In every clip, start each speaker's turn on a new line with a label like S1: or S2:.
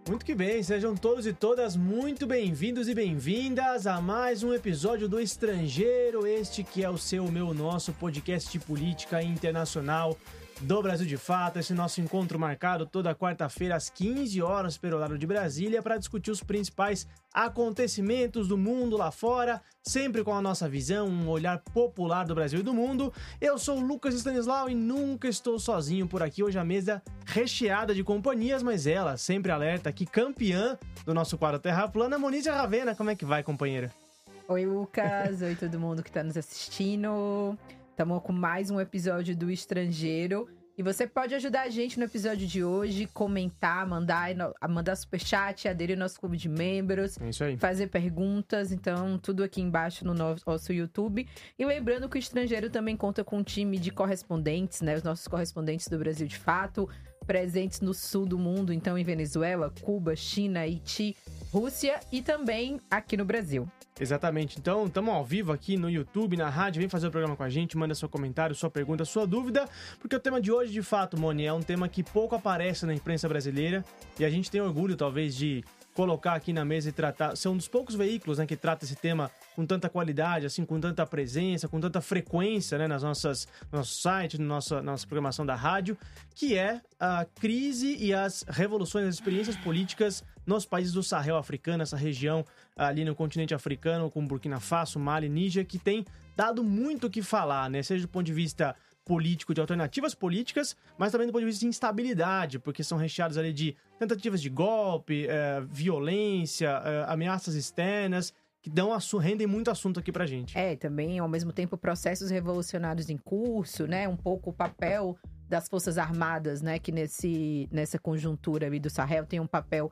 S1: Muito que bem, sejam todos e todas muito bem-vindos e bem-vindas a mais um episódio do Estrangeiro, este que é o seu, meu, nosso podcast de política internacional do Brasil de Fato, esse nosso encontro marcado toda quarta-feira às 15 horas pelo horário de Brasília para discutir os principais acontecimentos do mundo lá fora, sempre com a nossa visão, um olhar popular do Brasil e do mundo. Eu sou o Lucas Stanislau e nunca estou sozinho por aqui, hoje a mesa recheada de companhias, mas ela, sempre alerta aqui, campeã do nosso quadro Terra Plana, Moniz Ravena. Como é que vai, companheira?
S2: Oi, Lucas. Oi, todo mundo que está nos assistindo. Estamos com mais um episódio do Estrangeiro. E você pode ajudar a gente no episódio de hoje, comentar, mandar superchat, aderir ao nosso clube de membros,
S1: É isso aí.
S2: fazer perguntas. Então, tudo aqui embaixo no nosso YouTube. E lembrando que o Estrangeiro também conta com um time de correspondentes, né? Os nossos correspondentes do Brasil de Fato, presentes no sul do mundo, então em Venezuela, Cuba, China, Haiti, Rússia e também aqui no Brasil.
S1: Exatamente, então estamos ao vivo aqui no YouTube, na rádio, vem fazer o programa com a gente, manda seu comentário, sua pergunta, sua dúvida, porque o tema de hoje, de fato, Moni, é um tema que pouco aparece na imprensa brasileira e a gente tem orgulho, talvez, de colocar aqui na mesa e tratar, ser um dos poucos veículos, né, que trata esse tema com tanta qualidade, assim, com tanta presença, com tanta frequência, né, no nosso site, na nossa programação da rádio, que é a crise e as revoluções, as experiências políticas nos países do Sahel africano, essa região ali no continente africano, com Burkina Faso, Mali, Níger, que tem dado muito o que falar, né, seja do ponto de vista político, de alternativas políticas, mas também do ponto de vista de instabilidade, porque são recheados ali de tentativas de golpe, violência, ameaças externas, que rendem muito assunto aqui pra gente.
S2: Também, ao mesmo tempo, processos revolucionários em curso, né? Um pouco o papel das Forças Armadas, né? Que nessa conjuntura ali do Sahel tem um papel,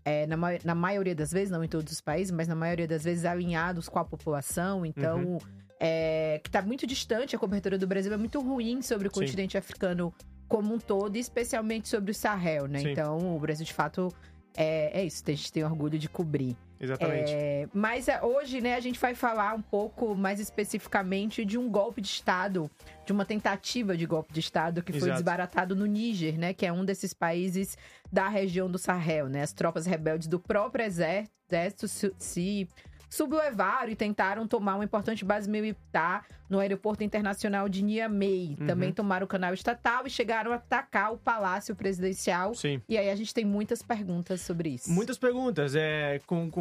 S2: na maioria das vezes, não em todos os países, mas na maioria das vezes alinhados com a população, então... que está muito distante, a cobertura do Brasil é muito ruim sobre o continente africano como um todo, e especialmente sobre o Sahel, né?
S1: Sim.
S2: Então, o Brasil, de fato, é isso, a gente tem orgulho de cobrir.
S1: Exatamente.
S2: Mas hoje, né, a gente vai falar um pouco mais especificamente de um golpe de Estado, de uma tentativa de golpe de Estado que foi desbaratado no Níger, né? Que é um desses países da região do Sahel, né? As tropas rebeldes do próprio exército se sublevaram e tentaram tomar uma importante base militar no aeroporto internacional de Niamey. Também tomaram o canal estatal e chegaram a atacar o palácio presidencial.
S1: Sim.
S2: E aí a gente tem muitas perguntas sobre isso.
S1: Muitas perguntas. Com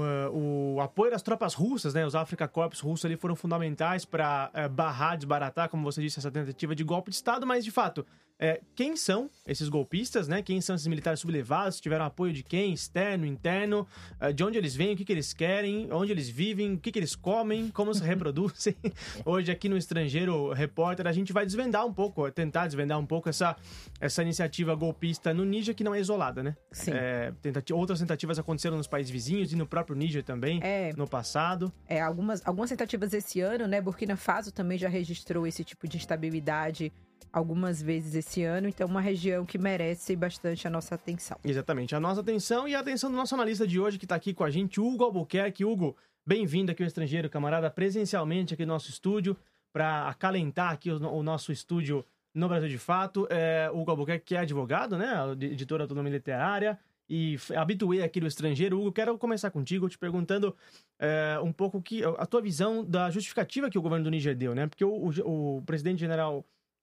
S1: o apoio das tropas russas, né? Os Afrika Korps russos ali foram fundamentais para desbaratar, como você disse, essa tentativa de golpe de Estado, mas de fato, quem são esses golpistas, né? Quem são esses militares sublevados? Tiveram apoio de quem? Externo, interno? De onde eles vêm? O que eles querem? Onde eles vivem? O que eles comem? Como se reproduzem? Hoje aqui no Estrangeiro Repórter a gente vai tentar desvendar um pouco essa iniciativa golpista no Níger, que não é isolada, né?
S2: Sim.
S1: Outras tentativas aconteceram nos países vizinhos e no próprio Níger também, no passado.
S2: Algumas tentativas esse ano, né? Burkina Faso também já registrou esse tipo de instabilidade algumas vezes esse ano, então uma região que merece bastante a nossa atenção.
S1: Exatamente, a nossa atenção e a atenção do nosso analista de hoje que está aqui com a gente, Hugo Albuquerque. Hugo, bem-vindo aqui ao Estrangeiro, camarada, presencialmente aqui no nosso estúdio, para acalentar aqui o nosso estúdio no Brasil de Fato. Hugo Albuquerque, que é advogado, né, editor de Autonomia Literária e habituê aqui do Estrangeiro. Hugo, quero começar contigo te perguntando um pouco a tua visão da justificativa que o governo do Níger deu, né, porque o presidente general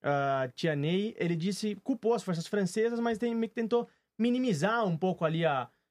S1: Tianei, ele culpou as forças francesas, mas tentou minimizar um pouco ali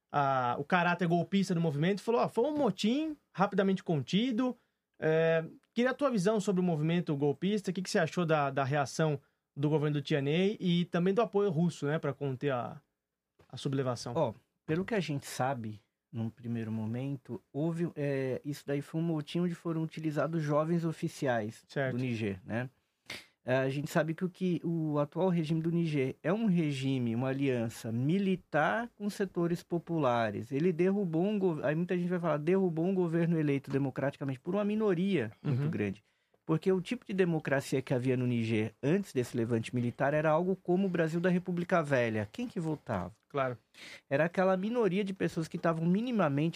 S1: o caráter golpista do movimento e falou, foi um motim rapidamente contido. Queria a tua visão sobre o movimento golpista, o que você achou da reação do governo do Tianei e também do apoio russo, né, para conter a sublevação.
S3: Pelo que a gente sabe, num primeiro momento, houve isso daí foi um motim onde foram utilizados jovens oficiais do Níger, né? A gente sabe que o atual regime do Níger é um regime, uma aliança militar com setores populares. Ele derrubou aí muita gente vai falar, derrubou um governo eleito democraticamente por uma minoria muito grande. Porque o tipo de democracia que havia no Níger antes desse levante militar era algo como o Brasil da República Velha. Quem que votava?
S1: Claro.
S3: Era aquela minoria de pessoas que estavam minimamente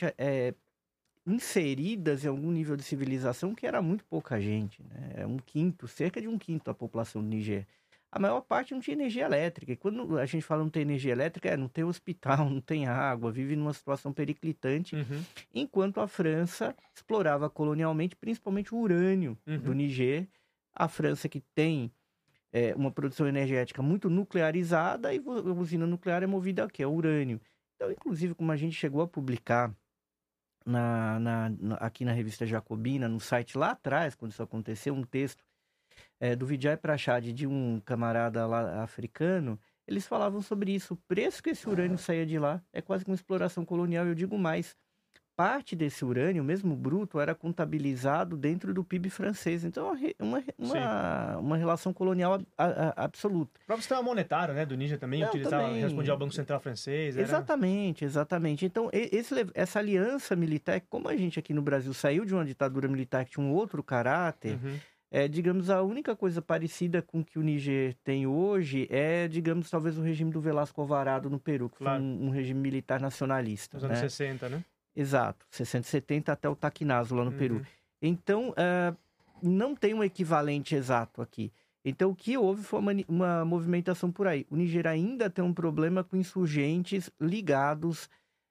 S3: inseridas em algum nível de civilização, que era muito pouca gente, né? Cerca de um quinto da população do Níger. a maior parte não tinha energia elétrica. E quando a gente fala não tem energia elétrica, não tem hospital, não tem água, vive numa situação periclitante, enquanto a França explorava colonialmente, principalmente o urânio do Niger. A França que tem uma produção energética muito nuclearizada e a usina nuclear é movida a quê? A urânio. Então, inclusive, como a gente chegou a publicar aqui na revista Jacobina, no site lá atrás, quando isso aconteceu, um texto do Vijay Prashad, de um camarada lá africano, eles falavam sobre isso. O preço que esse urânio saía de lá é quase que uma exploração colonial. Eu digo mais, parte desse urânio, mesmo bruto, era contabilizado dentro do PIB francês. Então, uma relação colonial absoluta.
S1: O próprio sistema monetário, né, do Níger também respondia ao Banco Central francês.
S3: Exatamente. Então, essa aliança militar, como a gente aqui no Brasil saiu de uma ditadura militar que tinha um outro caráter, digamos, a única coisa parecida com o que o Níger tem hoje é, digamos, talvez o regime do Velasco Alvarado no Peru, que foi um regime militar nacionalista.
S1: Nos anos 60, né?
S3: Exato, 60, 70 até o Taquinazo lá no Peru. Então, não tem um equivalente exato aqui. Então, o que houve foi uma movimentação por aí. O Níger ainda tem um problema com insurgentes ligados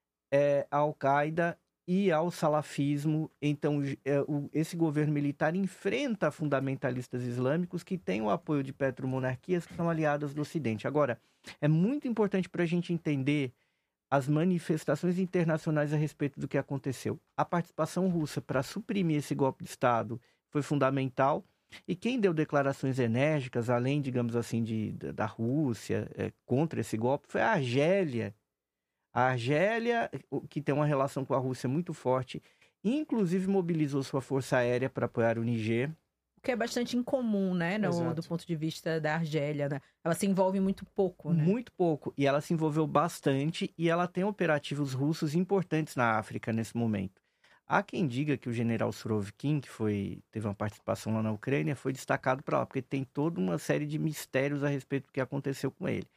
S3: à Al-Qaeda e ao salafismo. Então, esse governo militar enfrenta fundamentalistas islâmicos que têm o apoio de petromonarquias que são aliadas do Ocidente. Agora, é muito importante para a gente entender as manifestações internacionais a respeito do que aconteceu. A participação russa para suprimir esse golpe de Estado foi fundamental, e quem deu declarações enérgicas, além, digamos assim, da Rússia, contra esse golpe, foi a Argélia. A Argélia, que tem uma relação com a Rússia muito forte, inclusive mobilizou sua força aérea para apoiar o Niger.
S2: Que é bastante incomum, né, do ponto de vista da Argélia, né? Ela se envolve muito pouco, né? Muito
S3: pouco, e ela se envolveu bastante, e ela tem operativos russos importantes na África nesse momento. Há quem diga que o general Surovikin, que teve uma participação lá na Ucrânia, foi destacado para lá, porque tem toda uma série de mistérios a respeito do que aconteceu com ele.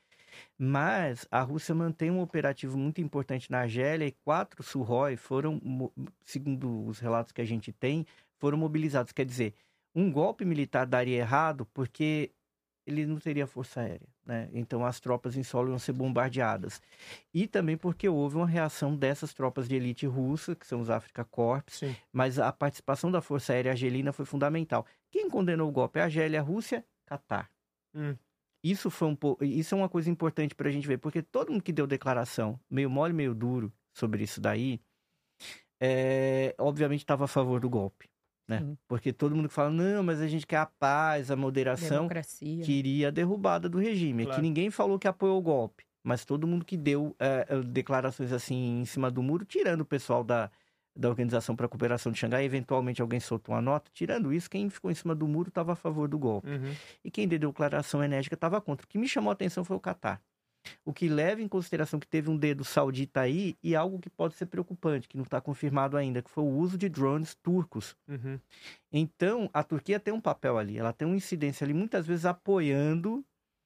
S3: Mas a Rússia mantém um operativo muito importante na Argélia, e 4 Sukhoi foram, segundo os relatos que a gente tem, foram mobilizados. Quer dizer, um golpe militar daria errado porque ele não teria força aérea, né? Então as tropas em solo iam ser bombardeadas. E também porque houve uma reação dessas tropas de elite russa, que são os Afrika Korps, mas a participação da força aérea argelina foi fundamental. Quem condenou o golpe? A Argélia, a Rússia, Catar. Isso é uma coisa importante para a gente ver, porque todo mundo que deu declaração, meio mole, meio duro, sobre isso daí, obviamente estava a favor do golpe. Né? Porque todo mundo que fala, não, mas a gente quer a paz, a moderação,
S2: democracia,
S3: queria a derrubada do regime. Claro. Aqui ninguém falou que apoiou o golpe, mas todo mundo que deu declarações assim em cima do muro, tirando o pessoal da Organização para a Cooperação de Xangai, eventualmente alguém soltou uma nota, tirando isso, quem ficou em cima do muro estava a favor do golpe. E quem deu declaração enérgica estava contra. O que me chamou a atenção foi o Catar. O que leva em consideração que teve um dedo saudita aí, e algo que pode ser preocupante, que não está confirmado ainda, que foi o uso de drones turcos. Então, a Turquia tem um papel ali, ela tem uma incidência ali, muitas vezes apoiando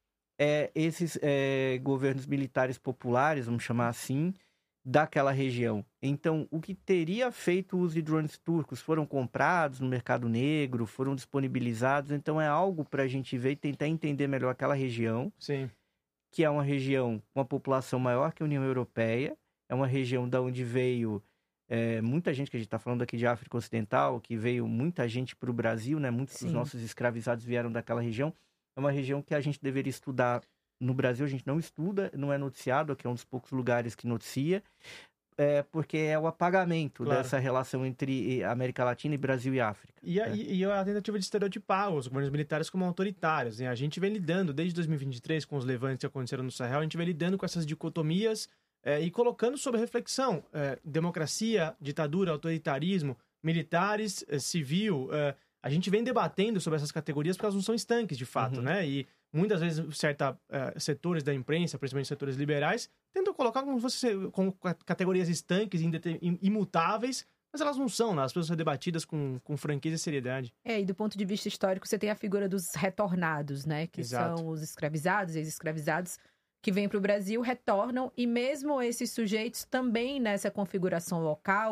S3: esses governos militares populares, vamos chamar assim, daquela região. Então, o que teria feito o uso de drones turcos foram comprados no mercado negro, foram disponibilizados, então é algo para a gente ver e tentar entender melhor aquela região.
S1: Sim.
S3: Que é uma região com uma população maior que a União Europeia, é uma região da onde veio muita gente, que a gente está falando aqui de África Ocidental, que veio muita gente para o Brasil, né? Muitos dos nossos escravizados vieram daquela região. É uma região que a gente deveria estudar. No Brasil a gente não estuda, não é noticiado, aqui é um dos poucos lugares que noticia, porque é o apagamento dessa relação entre América Latina e Brasil e África.
S1: E a tentativa de estereotipar os governos militares como autoritários, né? A gente vem lidando, desde 2023, com os levantes que aconteceram no Sahel, a gente vem lidando com essas dicotomias e colocando sob reflexão democracia, ditadura, autoritarismo, militares, civil. A gente vem debatendo sobre essas categorias porque elas não são estanques, de fato, né? E muitas vezes setores da imprensa, principalmente setores liberais, tentam colocar como categorias estanques, imutáveis, mas elas não são, né? As pessoas são debatidas com franqueza e seriedade.
S2: E do ponto de vista histórico, você tem a figura dos retornados, né? Que são os escravizados, ex-escravizados, que vêm para o Brasil, retornam, e mesmo esses sujeitos também nessa configuração local,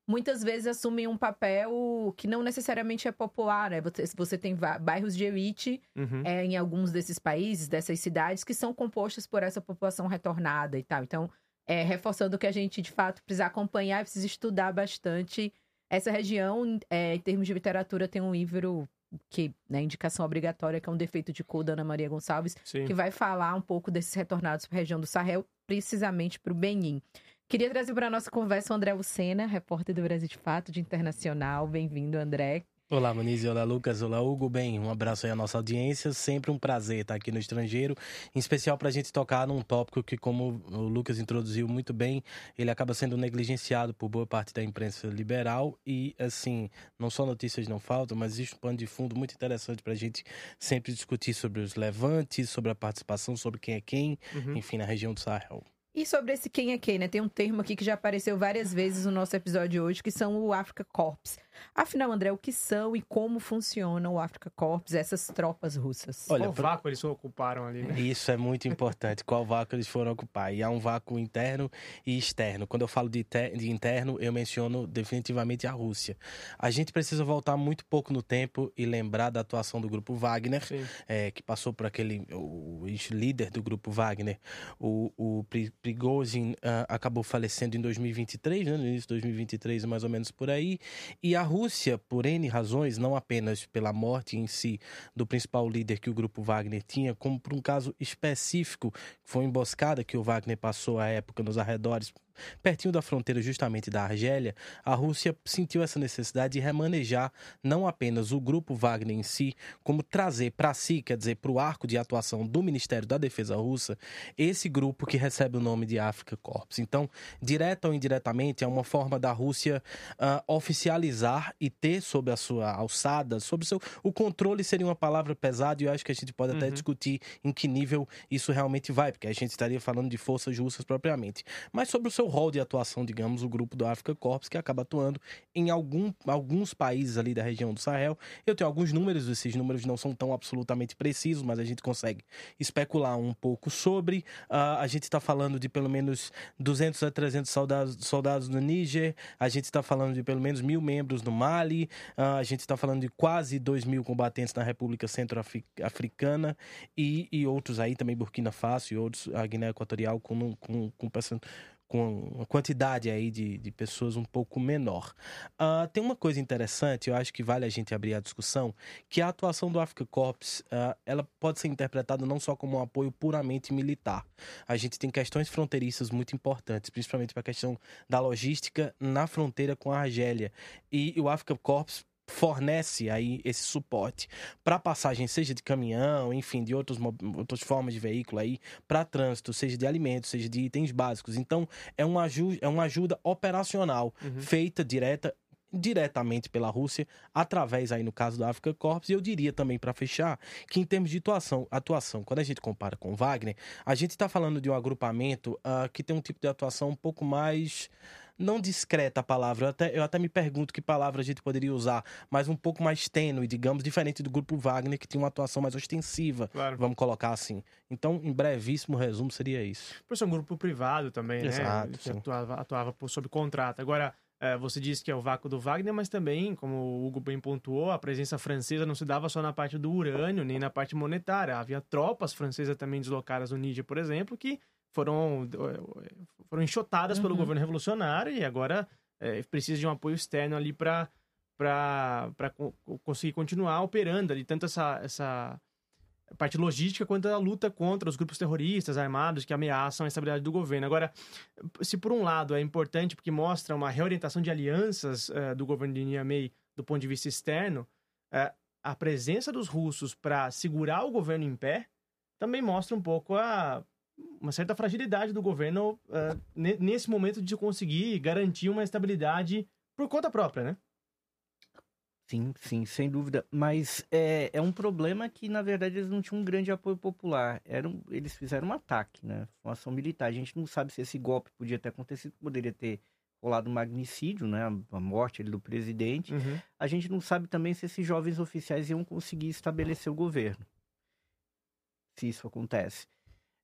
S2: muitas vezes assumem um papel que não necessariamente é popular, né? Você tem bairros de elite em alguns desses países, dessas cidades, que são compostas por essa população retornada e tal. Então, reforçando que a gente, de fato, precisa acompanhar, precisa estudar bastante essa região. Em termos de literatura, tem um livro que, né, indicação obrigatória, que é Um Defeito de Cor, da Ana Maria Gonçalves, Sim. que vai falar um pouco desses retornados para a região do Sahel, precisamente para o Benin. Queria trazer para a nossa conversa o André Lucena, repórter do Brasil de Fato, de Internacional. Bem-vindo, André.
S4: Olá, Moniz, olá, Lucas, olá, Hugo. Bem, um abraço aí à nossa audiência. Sempre um prazer estar aqui no estrangeiro, em especial para a gente tocar num tópico que, como o Lucas introduziu muito bem, ele acaba sendo negligenciado por boa parte da imprensa liberal e, assim, não só notícias não faltam, mas existe um pano de fundo muito interessante para a gente sempre discutir sobre os levantes, sobre a participação, sobre quem é quem, enfim, na região do Sahel.
S2: E sobre esse quem é quem, né? Tem um termo aqui que já apareceu várias vezes no nosso episódio de hoje, que são o Africa Corps. Afinal, André, o que são e como funciona o Africa Corps, essas tropas russas?
S1: Olha, qual vácuo eles ocuparam ali, né?
S4: Isso é muito importante, qual vácuo eles foram ocupar. E há um vácuo interno e externo. Quando eu falo de interno, eu menciono definitivamente a Rússia. A gente precisa voltar muito pouco no tempo e lembrar da atuação do grupo Wagner, que passou por o líder do grupo Wagner, o Prigozhin, acabou falecendo em 2023, né? No início de 2023, mais ou menos por aí. E a Rússia, por N razões, não apenas pela morte em si do principal líder que o grupo Wagner tinha, como por um caso específico, que foi uma emboscada que o Wagner passou à época nos arredores, pertinho da fronteira justamente da Argélia, a Rússia sentiu essa necessidade de remanejar não apenas o grupo Wagner em si, como trazer para si, quer dizer, para o arco de atuação do Ministério da Defesa russa, esse grupo que recebe o nome de Africa Corps. Então, direta ou indiretamente, é uma forma da Rússia oficializar e ter sob a sua alçada, sob o controle seria uma palavra pesada, e eu acho que a gente pode até discutir em que nível isso realmente vai, porque a gente estaria falando de forças russas propriamente. Mas sobre o seu rol de atuação, digamos, o grupo do Africa Corps, que acaba atuando em alguns países ali da região do Sahel. Eu tenho alguns números, esses números não são tão absolutamente precisos, mas a gente consegue especular um pouco sobre. A gente está falando de pelo menos 200 a 300 soldados no Níger, a gente está falando de pelo menos 1.000 membros no Mali, a gente está falando de quase 2.000 combatentes na República Centro-Africana e outros aí também, Burkina Faso e outros, a Guiné Equatorial com uma quantidade aí de pessoas um pouco menor. Tem uma coisa interessante, eu acho que vale a gente abrir a discussão, que a atuação do Africa Corps, ela pode ser interpretada não só como um apoio puramente militar. A gente tem questões fronteiriças muito importantes, principalmente para a questão da logística na fronteira com a Argélia. E o Africa Corps fornece aí esse suporte para passagem, seja de caminhão, enfim, de outras formas de veículo aí, para trânsito, seja de alimentos, seja de itens básicos. Então, é uma ajuda operacional feita diretamente pela Rússia, através aí no caso do Africa Corps. E eu diria também, para fechar, que em termos de atuação, quando a gente compara com o Wagner, a gente está falando de um agrupamento que tem um tipo de atuação um pouco mais, não discreta a palavra, eu até me pergunto que palavra a gente poderia usar, mas um pouco mais tênue, digamos, diferente do grupo Wagner, que tinha uma atuação mais ostensiva, vamos colocar assim. Então, em brevíssimo resumo, seria isso.
S1: Por ser um grupo privado também,
S4: Exato,
S1: né? Que atuava sob contrato. Agora, você disse que é o vácuo do Wagner, mas também, como o Hugo bem pontuou, a presença francesa não se dava só na parte do urânio, nem na parte monetária. Havia tropas francesas também deslocadas no Níger, por exemplo, que foram enxotadas pelo governo revolucionário e agora precisa de um apoio externo ali para conseguir continuar operando ali, tanto essa parte logística quanto a luta contra os grupos terroristas armados que ameaçam a estabilidade do governo. Agora, se por um lado é importante porque mostra uma reorientação de alianças do governo de Niamey do ponto de vista externo, a presença dos russos para segurar o governo em pé também mostra um pouco uma certa fragilidade do governo nesse momento de conseguir garantir uma estabilidade por conta própria, né?
S3: Sim, sem dúvida. Mas é um problema que, na verdade, eles não tinham um grande apoio popular. Eles fizeram um ataque, né? Uma ação militar. A gente não sabe se esse golpe podia ter acontecido, poderia ter rolado um magnicídio, né? A morte do presidente. A gente não sabe também se esses jovens oficiais iam conseguir estabelecer o governo. Se isso acontece.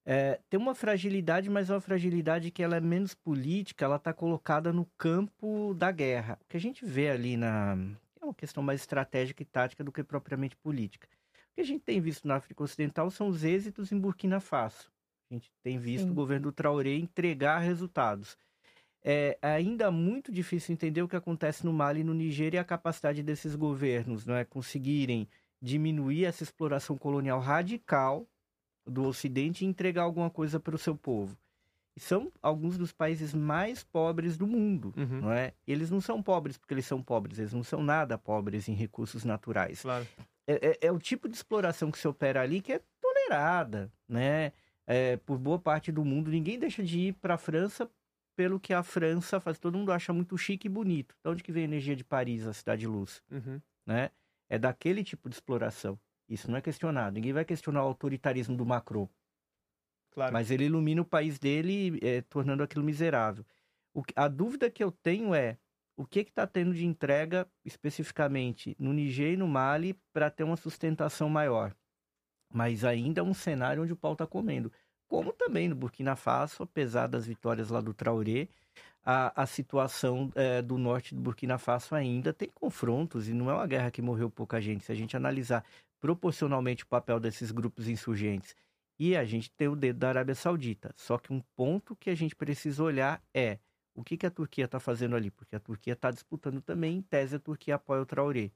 S3: tem uma fragilidade, mas é uma fragilidade que ela é menos política, ela está colocada no campo da guerra. O que a gente vê ali é uma questão mais estratégica e tática do que propriamente política. O que a gente tem visto na África Ocidental são os êxitos em Burkina Faso. A gente tem visto o governo do Traoré entregar resultados. É ainda muito difícil entender o que acontece no Mali e no Niger e a capacidade desses governos, não é, conseguirem diminuir essa exploração colonial radical do Ocidente e entregar alguma coisa para o seu povo. E são alguns dos países mais pobres do mundo, não é? Eles não são pobres porque eles são pobres, eles não são nada pobres em recursos naturais.
S1: Claro.
S3: É o tipo de exploração que se opera ali que é tolerada, né? Por boa parte do mundo. Ninguém deixa de ir para a França pelo que a França faz. Todo mundo acha muito chique e bonito. De onde que vem a energia de Paris, a cidade de luz? Né? É daquele tipo de exploração. Isso não é questionado. Ninguém vai questionar o autoritarismo do Macron.
S1: Claro.
S3: Mas ele ilumina o país dele, tornando aquilo miserável. A dúvida que eu tenho é o que está tendo de entrega, especificamente, no Niger e no Mali, para ter uma sustentação maior. Mas ainda é um cenário onde o pau está comendo. Como também no Burkina Faso, apesar das vitórias lá do Traoré, a situação do norte do Burkina Faso ainda tem confrontos, e não é uma guerra que morreu pouca gente. Se a gente analisar proporcionalmente o papel desses grupos insurgentes, e a gente tem o dedo da Arábia Saudita. Só que um ponto que a gente precisa olhar é o que a Turquia está fazendo ali, porque a Turquia está disputando também, em tese a Turquia apoia o Traoré.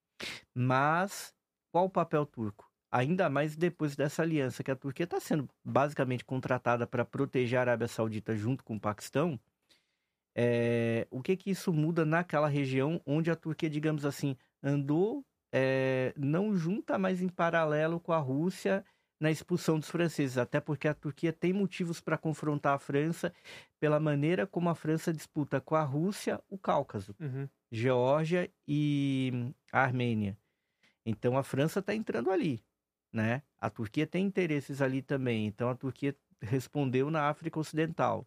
S3: Mas qual o papel turco? Ainda mais depois dessa aliança, que a Turquia está sendo basicamente contratada para proteger a Arábia Saudita junto com o Paquistão, o que isso muda naquela região onde a Turquia, digamos assim, andou, não junta mais em paralelo com a Rússia na expulsão dos franceses, até porque a Turquia tem motivos para confrontar a França pela maneira como a França disputa com a Rússia o Cáucaso, Geórgia e a Armênia. Então a França está entrando ali, né? A Turquia tem interesses ali também, então a Turquia respondeu na África Ocidental.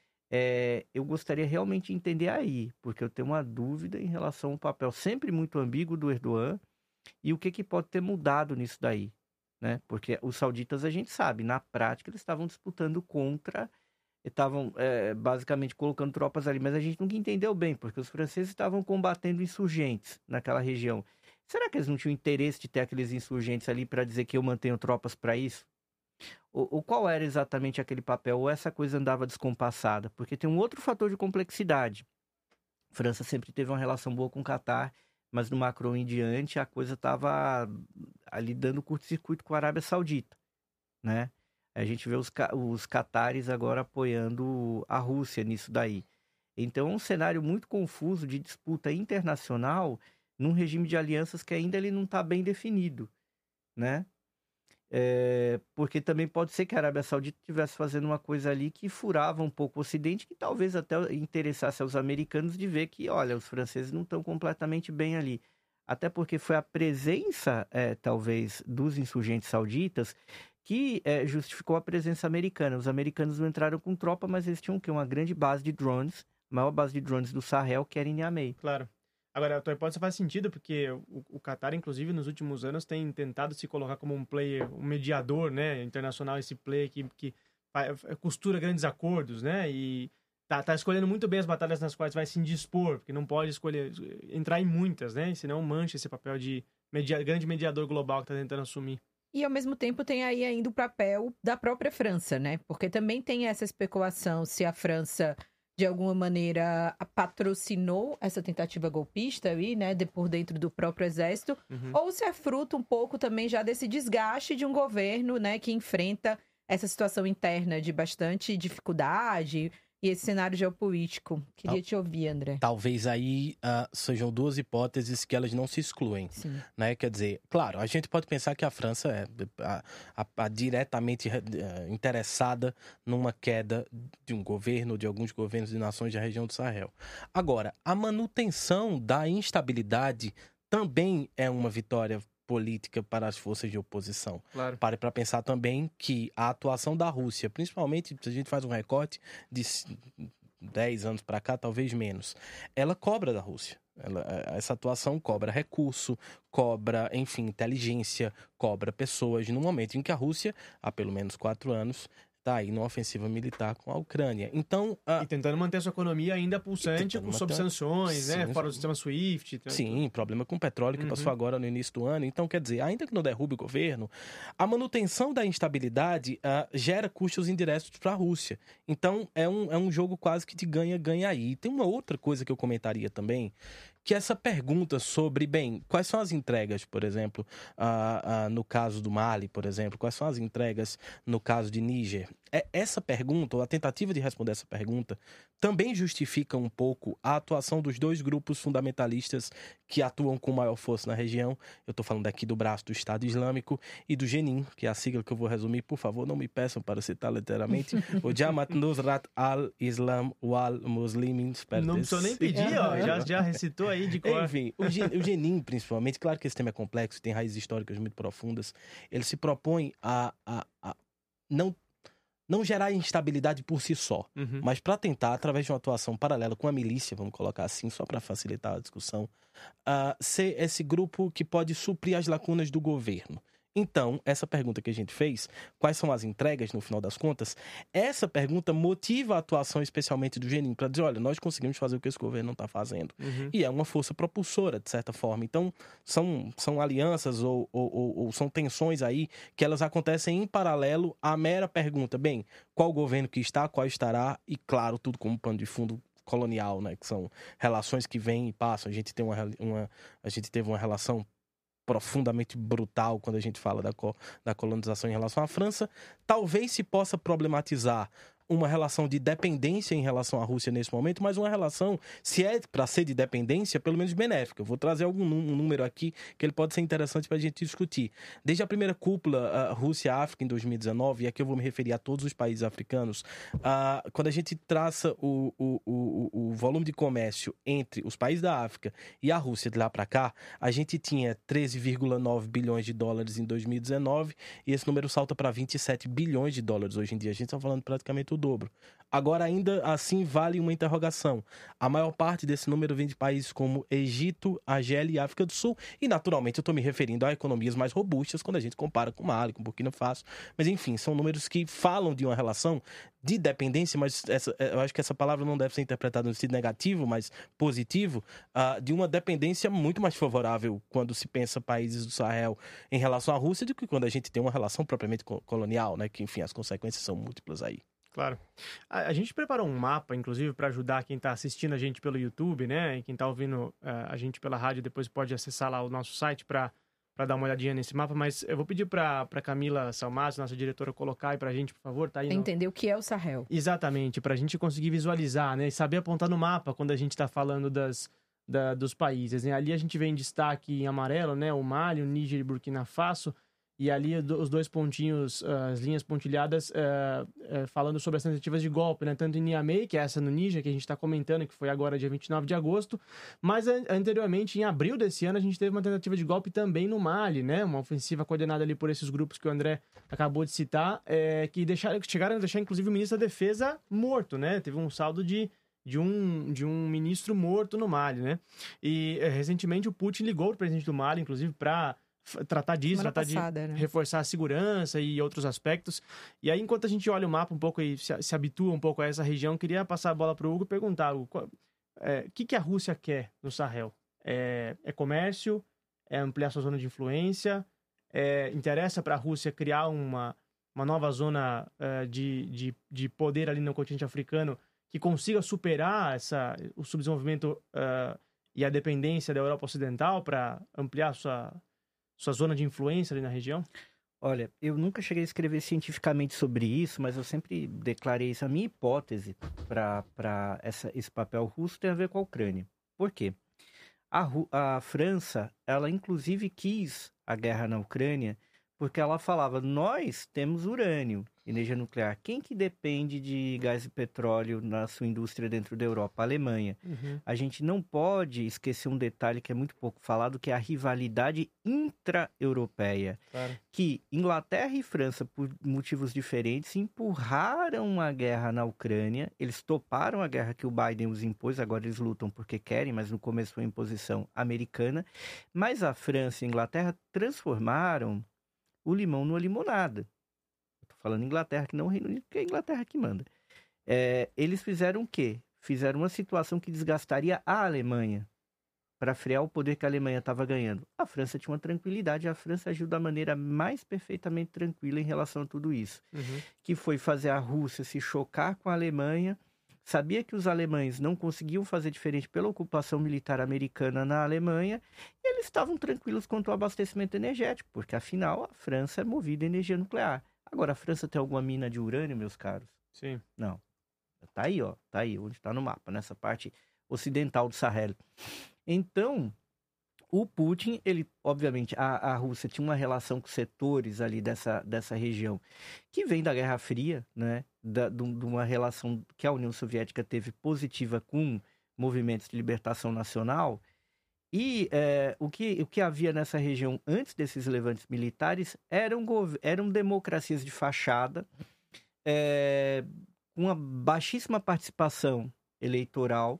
S3: Eu gostaria realmente de entender aí, porque eu tenho uma dúvida em relação ao papel sempre muito ambíguo do Erdogan e o que pode ter mudado nisso daí, né? Porque os sauditas, a gente sabe, na prática eles estavam disputando contra, estavam basicamente colocando tropas ali, mas a gente nunca entendeu bem, porque os franceses estavam combatendo insurgentes naquela região. Será que eles não tinham interesse de ter aqueles insurgentes ali para dizer que eu mantenho tropas para isso? Ou qual era exatamente aquele papel? Ou essa coisa andava descompassada? Porque tem um outro fator de complexidade. A França sempre teve uma relação boa com o Catar, mas no Macron em diante a coisa estava ali dando curto-circuito com a Arábia Saudita, né? A gente vê os catares agora apoiando a Rússia nisso daí. Então é um cenário muito confuso de disputa internacional num regime de alianças que ainda ele não está bem definido, né? Porque também pode ser que a Arábia Saudita estivesse fazendo uma coisa ali que furava um pouco o Ocidente, que talvez até interessasse aos americanos de ver que, olha, os franceses não estão completamente bem ali. Até porque foi a presença, talvez, dos insurgentes sauditas que justificou a presença americana. Os americanos não entraram com tropa, mas eles tinham uma grande base de drones, a maior base de drones do Sahel, que era em Niamey.
S1: Claro. Agora, a tua hipótese faz sentido, porque o Qatar, inclusive, nos últimos anos, tem tentado se colocar como um player, um mediador, né, internacional, esse player que costura grandes acordos, né, e tá escolhendo muito bem as batalhas nas quais vai se indispor, porque não pode entrar em muitas, né, senão mancha esse papel de grande mediador global que tá tentando assumir.
S2: E, ao mesmo tempo, tem aí ainda o papel da própria França, né, porque também tem essa especulação se a França, de alguma maneira, patrocinou essa tentativa golpista aí, né, por dentro do próprio exército, ou se é fruto um pouco também já desse desgaste de um governo, né, que enfrenta essa situação interna de bastante dificuldade e esse cenário geopolítico. Queria te ouvir, André.
S4: Talvez aí sejam duas hipóteses que elas não se excluem, né? Quer dizer, claro, a gente pode pensar que a França é diretamente interessada numa queda de um governo, de alguns governos e nações da região do Sahel. Agora, a manutenção da instabilidade também é uma vitória política para as forças de oposição.
S1: Claro.
S4: Pare para pensar também que a atuação da Rússia, principalmente se a gente faz um recorte de 10 anos para cá, talvez menos, ela cobra da Rússia. Essa atuação cobra recurso, cobra, enfim, inteligência, cobra pessoas, no momento em que a Rússia, há pelo menos 4 anos, tá aí numa ofensiva militar com a Ucrânia. Então,
S1: e tentando manter a sua economia ainda pulsante sob sanções, né? Fora do sistema SWIFT.
S4: Sim, problema com o petróleo que passou agora no início do ano. Então, quer dizer, ainda que não derrube o governo, a manutenção da instabilidade gera custos indiretos para a Rússia. Então, é um jogo quase que de ganha-ganha aí. E tem uma outra coisa que eu comentaria também, que essa pergunta sobre, quais são as entregas, por exemplo, no caso do Mali, por exemplo, quais são as entregas no caso de Níger? Essa pergunta, ou a tentativa de responder essa pergunta, também justifica um pouco a atuação dos dois grupos fundamentalistas que atuam com maior força na região. Eu estou falando aqui do braço do Estado Islâmico e do Jenin, que é a sigla que eu vou resumir. Por favor, não me peçam para citar literalmente. O Jamaat Nusrat al-Islam wal-Muslimin.
S1: Não precisa nem pedir, já recitou aí de cor.
S4: Enfim, o Jenin, principalmente, claro que esse tema é complexo, tem raízes históricas muito profundas. Ele se propõe a não gerar instabilidade por si só, mas para tentar, através de uma atuação paralela com a milícia, vamos colocar assim, só para facilitar a discussão, ser esse grupo que pode suprir as lacunas do governo. Então, essa pergunta que a gente fez, quais são as entregas no final das contas, essa pergunta motiva a atuação especialmente do Jenin para dizer, olha, nós conseguimos fazer o que esse governo não está fazendo. E é uma força propulsora, de certa forma. Então, são alianças ou são tensões aí que elas acontecem em paralelo à mera pergunta, qual governo que está, qual estará, e claro, tudo como pano de fundo colonial, né? Que são relações que vêm e passam. A gente teve uma relação profundamente brutal quando a gente fala da colonização em relação à França. Talvez se possa problematizar uma relação de dependência em relação à Rússia nesse momento, mas uma relação, se é para ser de dependência, pelo menos benéfica. Eu vou trazer um número aqui que ele pode ser interessante para a gente discutir. Desde a primeira cúpula Rússia-África em 2019, e aqui eu vou me referir a todos os países africanos, quando a gente traça o volume de comércio entre os países da África e a Rússia de lá para cá, a gente tinha 13,9 bilhões de dólares em 2019 e esse número salta para 27 bilhões de dólares hoje em dia. A gente está falando praticamente o dobro. Agora, ainda assim, vale uma interrogação. A maior parte desse número vem de países como Egito, Argélia e África do Sul. E, naturalmente, eu estou me referindo a economias mais robustas quando a gente compara com Mali, com Burkina Faso. Mas, enfim, são números que falam de uma relação de dependência, mas eu acho que essa palavra não deve ser interpretada no sentido negativo, mas positivo, de uma dependência muito mais favorável quando se pensa países do Sahel em relação à Rússia do que quando a gente tem uma relação propriamente colonial, né? Que, enfim, as consequências são múltiplas aí.
S1: Claro. A gente preparou um mapa, inclusive, para ajudar quem está assistindo a gente pelo YouTube, né? E quem está ouvindo a gente pela rádio depois pode acessar lá o nosso site para dar uma olhadinha nesse mapa. Mas eu vou pedir para Camila Salmazo, nossa diretora, colocar aí para a gente, por favor. Tá aí
S2: entender o que é o Sahel.
S1: Exatamente, para a gente conseguir visualizar, né? E saber apontar no mapa quando a gente está falando dos países, né? Ali a gente vê em destaque em amarelo, né? O Mali, o Níger e Burkina Faso. E ali os dois pontinhos, as linhas pontilhadas, falando sobre as tentativas de golpe, né? Tanto em Niamey, que é essa no Níger, que a gente está comentando, que foi agora dia 29 de agosto, mas anteriormente, em abril desse ano, a gente teve uma tentativa de golpe também no Mali, né? Uma ofensiva coordenada ali por esses grupos que o André acabou de citar, que chegaram a deixar, inclusive, o ministro da Defesa morto, né? Teve um saldo de um ministro morto no Mali, né? E recentemente o Putin ligou para o presidente do Mali, inclusive, para tratar disso,
S2: né?
S1: Reforçar a segurança e outros aspectos. E aí, enquanto a gente olha o mapa um pouco e se habitua um pouco a essa região, queria passar a bola para o Hugo e perguntar, Hugo, o que a Rússia quer no Sahel? É comércio? É ampliar sua zona de influência? Interessa para a Rússia criar uma nova zona de poder ali no continente africano que consiga superar o subdesenvolvimento e a dependência da Europa Ocidental para ampliar sua zona de influência ali na região?
S3: Olha, eu nunca cheguei a escrever cientificamente sobre isso, mas eu sempre declarei isso. A minha hipótese para esse papel russo tem a ver com a Ucrânia. Por quê? A França, ela inclusive quis a guerra na Ucrânia porque ela falava, nós temos urânio, energia nuclear. Quem que depende de gás e petróleo na sua indústria dentro da Europa? A Alemanha. A gente não pode esquecer um detalhe que é muito pouco falado, que é a rivalidade intra-europeia.
S1: Claro.
S3: Que Inglaterra e França, por motivos diferentes, empurraram a guerra na Ucrânia. Eles toparam a guerra que o Biden os impôs, agora eles lutam porque querem, mas no começo foi uma imposição americana. Mas a França e a Inglaterra transformaram o limão numa limonada. falando Inglaterra, que não o Reino Unido, porque é a Inglaterra que manda. Eles fizeram o quê? Fizeram uma situação que desgastaria a Alemanha para frear o poder que a Alemanha estava ganhando. A França tinha uma tranquilidade, a França agiu da maneira mais perfeitamente tranquila em relação a tudo isso, que foi fazer a Rússia se chocar com a Alemanha. Sabia que os alemães não conseguiam fazer diferente pela ocupação militar americana na Alemanha, e eles estavam tranquilos quanto ao abastecimento energético, porque afinal a França é movida a energia nuclear. Agora, a França tem alguma mina de urânio, meus caros?
S1: Sim.
S3: Não. Tá aí, onde está no mapa, nessa parte ocidental do Sahel. Então, o Putin, ele, obviamente, a Rússia tinha uma relação com setores ali dessa região que vem da Guerra Fria, né? De uma relação que a União Soviética teve positiva com movimentos de libertação nacional. E o que havia nessa região antes desses levantes militares eram democracias de fachada, com uma baixíssima participação eleitoral,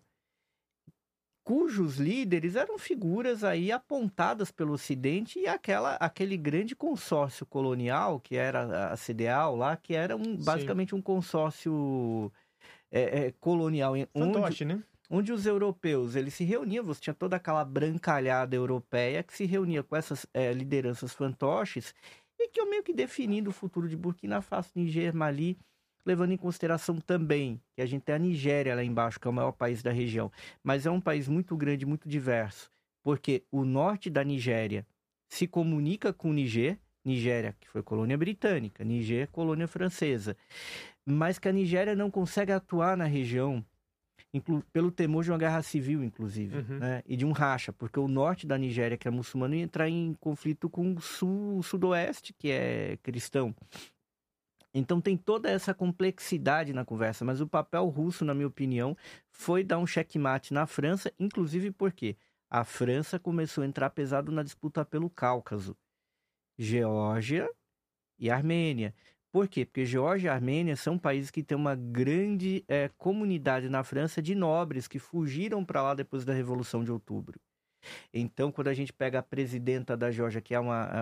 S3: cujos líderes eram figuras aí apontadas pelo Ocidente e aquele grande consórcio colonial, que era a CDAO lá, que era basicamente um consórcio colonial.
S1: Fantoche, né?
S3: Onde os europeus, eles se reuniam, você tinha toda aquela brancalhada europeia que se reunia com essas lideranças fantoches e que iam meio que definindo o futuro de Burkina Faso, Niger, Mali, levando em consideração também que a gente tem a Nigéria lá embaixo, que é o maior país da região, mas é um país muito grande, muito diverso, porque o norte da Nigéria se comunica com o Niger, Nigéria, que foi colônia britânica, Niger, colônia francesa, mas que a Nigéria não consegue atuar na região, pelo temor de uma guerra civil, inclusive, né? E de um racha, porque o norte da Nigéria, que é muçulmano, ia entrar em conflito com o sudoeste, que é cristão. Então tem toda essa complexidade na conversa, mas o papel russo, na minha opinião, foi dar um checkmate na França, inclusive porque a França começou a entrar pesado na disputa pelo Cáucaso, Geórgia e Armênia. Por quê? Porque Geórgia e Armênia são países que têm uma grande comunidade na França de nobres que fugiram para lá depois da Revolução de Outubro. Então, quando a gente pega a presidenta da Geórgia, que é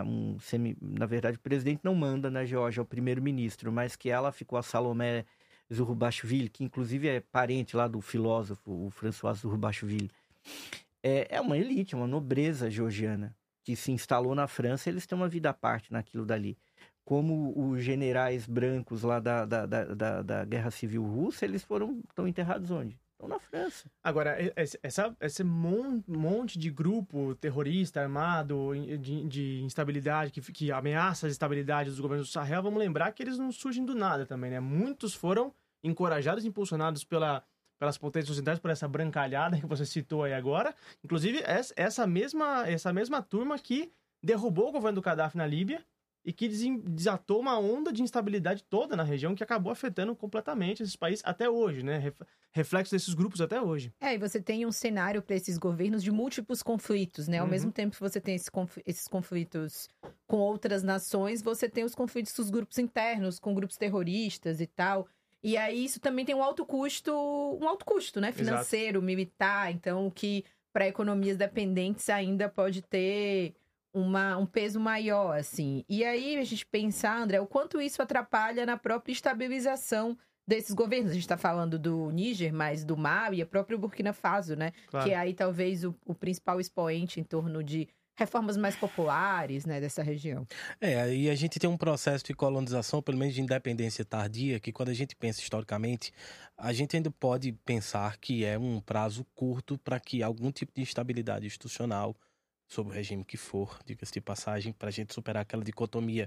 S3: na verdade, o presidente não manda na Geórgia, é o primeiro-ministro, mas que ela ficou a Salomé Zurubashvili, que inclusive é parente lá do filósofo, o François Zurubashvili. É uma elite, uma nobreza georgiana, que se instalou na França, eles têm uma vida à parte naquilo dali. Como os generais brancos lá da Guerra Civil Russa, eles estão enterrados onde? Na França.
S1: Agora, esse monte de grupo terrorista, armado, de instabilidade, que ameaça a estabilidade dos governos do Sahel, vamos lembrar que eles não surgem do nada também, né? Muitos foram encorajados e impulsionados pelas potências ocidentais, por essa brancalhada que você citou aí agora. Inclusive, essa mesma turma que derrubou o governo do Gaddafi na Líbia e que desatou uma onda de instabilidade toda na região que acabou afetando completamente esses países até hoje, né? Reflexo desses grupos até hoje.
S2: E você tem um cenário para esses governos de múltiplos conflitos, né? Ao mesmo tempo que você tem esses conflitos com outras nações, você tem os conflitos dos grupos internos, com grupos terroristas e tal. E aí isso também tem um alto custo, né? Financeiro, exato, militar. Então, que para economias dependentes ainda pode ter um peso maior, assim. E aí a gente pensa, André, o quanto isso atrapalha na própria estabilização desses governos. A gente está falando do Níger, mas do Mali e a própria Burkina Faso, né? Claro. Que é aí talvez o principal expoente em torno de reformas mais populares, né, dessa região.
S4: E a gente tem um processo de colonização, pelo menos de independência tardia, que quando a gente pensa historicamente, a gente ainda pode pensar que é um prazo curto para que algum tipo de instabilidade institucional, sob o regime que for, diga-se de passagem, para a gente superar aquela dicotomia,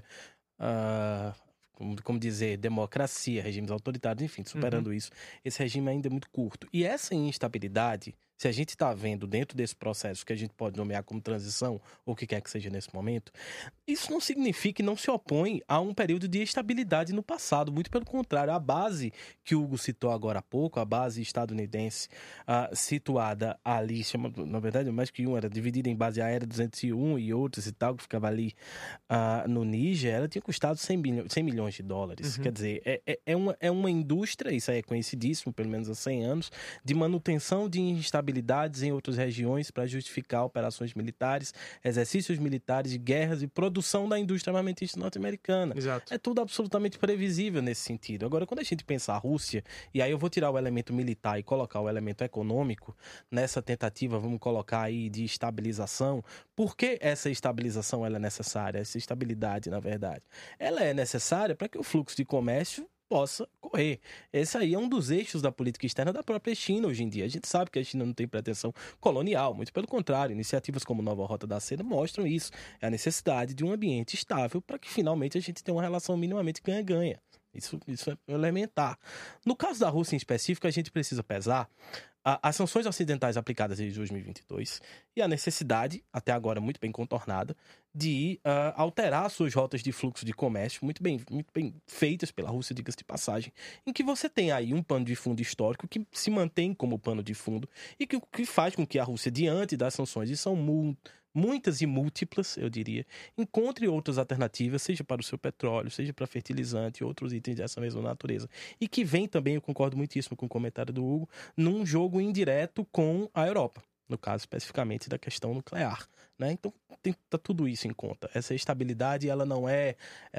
S4: como dizer, democracia, regimes autoritários, enfim, superando isso, esse regime ainda é muito curto. E essa instabilidade, se a gente está vendo dentro desse processo que a gente pode nomear como transição, ou o que quer que seja nesse momento, isso não significa e não se opõe a um período de estabilidade no passado. Muito pelo contrário, a base que o Hugo citou agora há pouco, a base estadunidense situada ali, na verdade, mais que uma, era dividida em base aérea 201 e outros e tal, que ficava ali no Níger, ela tinha custado 100 milhões de dólares. Quer dizer, é uma indústria, isso aí é conhecidíssimo, pelo menos há 100 anos, de manutenção de instabilidade instabilidades em outras regiões para justificar operações militares, exercícios militares, guerras e produção da indústria armamentista norte-americana.
S1: Exato.
S4: É tudo absolutamente previsível nesse sentido. Agora, quando a gente pensa a Rússia, e aí eu vou tirar o elemento militar e colocar o elemento econômico, nessa tentativa, vamos colocar aí, de estabilização, por que essa estabilização ela é necessária? Essa estabilidade, na verdade. Ela é necessária para que o fluxo de comércio possa correr. Esse aí é um dos eixos da política externa da própria China hoje em dia. A gente sabe que a China não tem pretensão colonial, muito pelo contrário. Iniciativas como Nova Rota da Seda mostram isso. É a necessidade de um ambiente estável para que finalmente a gente tenha uma relação minimamente ganha-ganha. Isso é elementar. No caso da Rússia em específico, a gente precisa pesar as sanções ocidentais aplicadas desde 2022 e a necessidade, até agora muito bem contornada, de alterar suas rotas de fluxo de comércio, muito bem feitas pela Rússia, diga-se de passagem, em que você tem aí um pano de fundo histórico que se mantém como pano de fundo e que faz com que a Rússia, diante das sanções, e são muitas e múltiplas, eu diria, encontre outras alternativas, seja para o seu petróleo, seja para fertilizante e outros itens dessa mesma natureza. E que vem também, eu concordo muitíssimo com o comentário do Hugo, num jogo indireto com a Europa, no caso especificamente da questão nuclear, né? Então tem que ter tudo isso em conta. Essa estabilidade, ela não é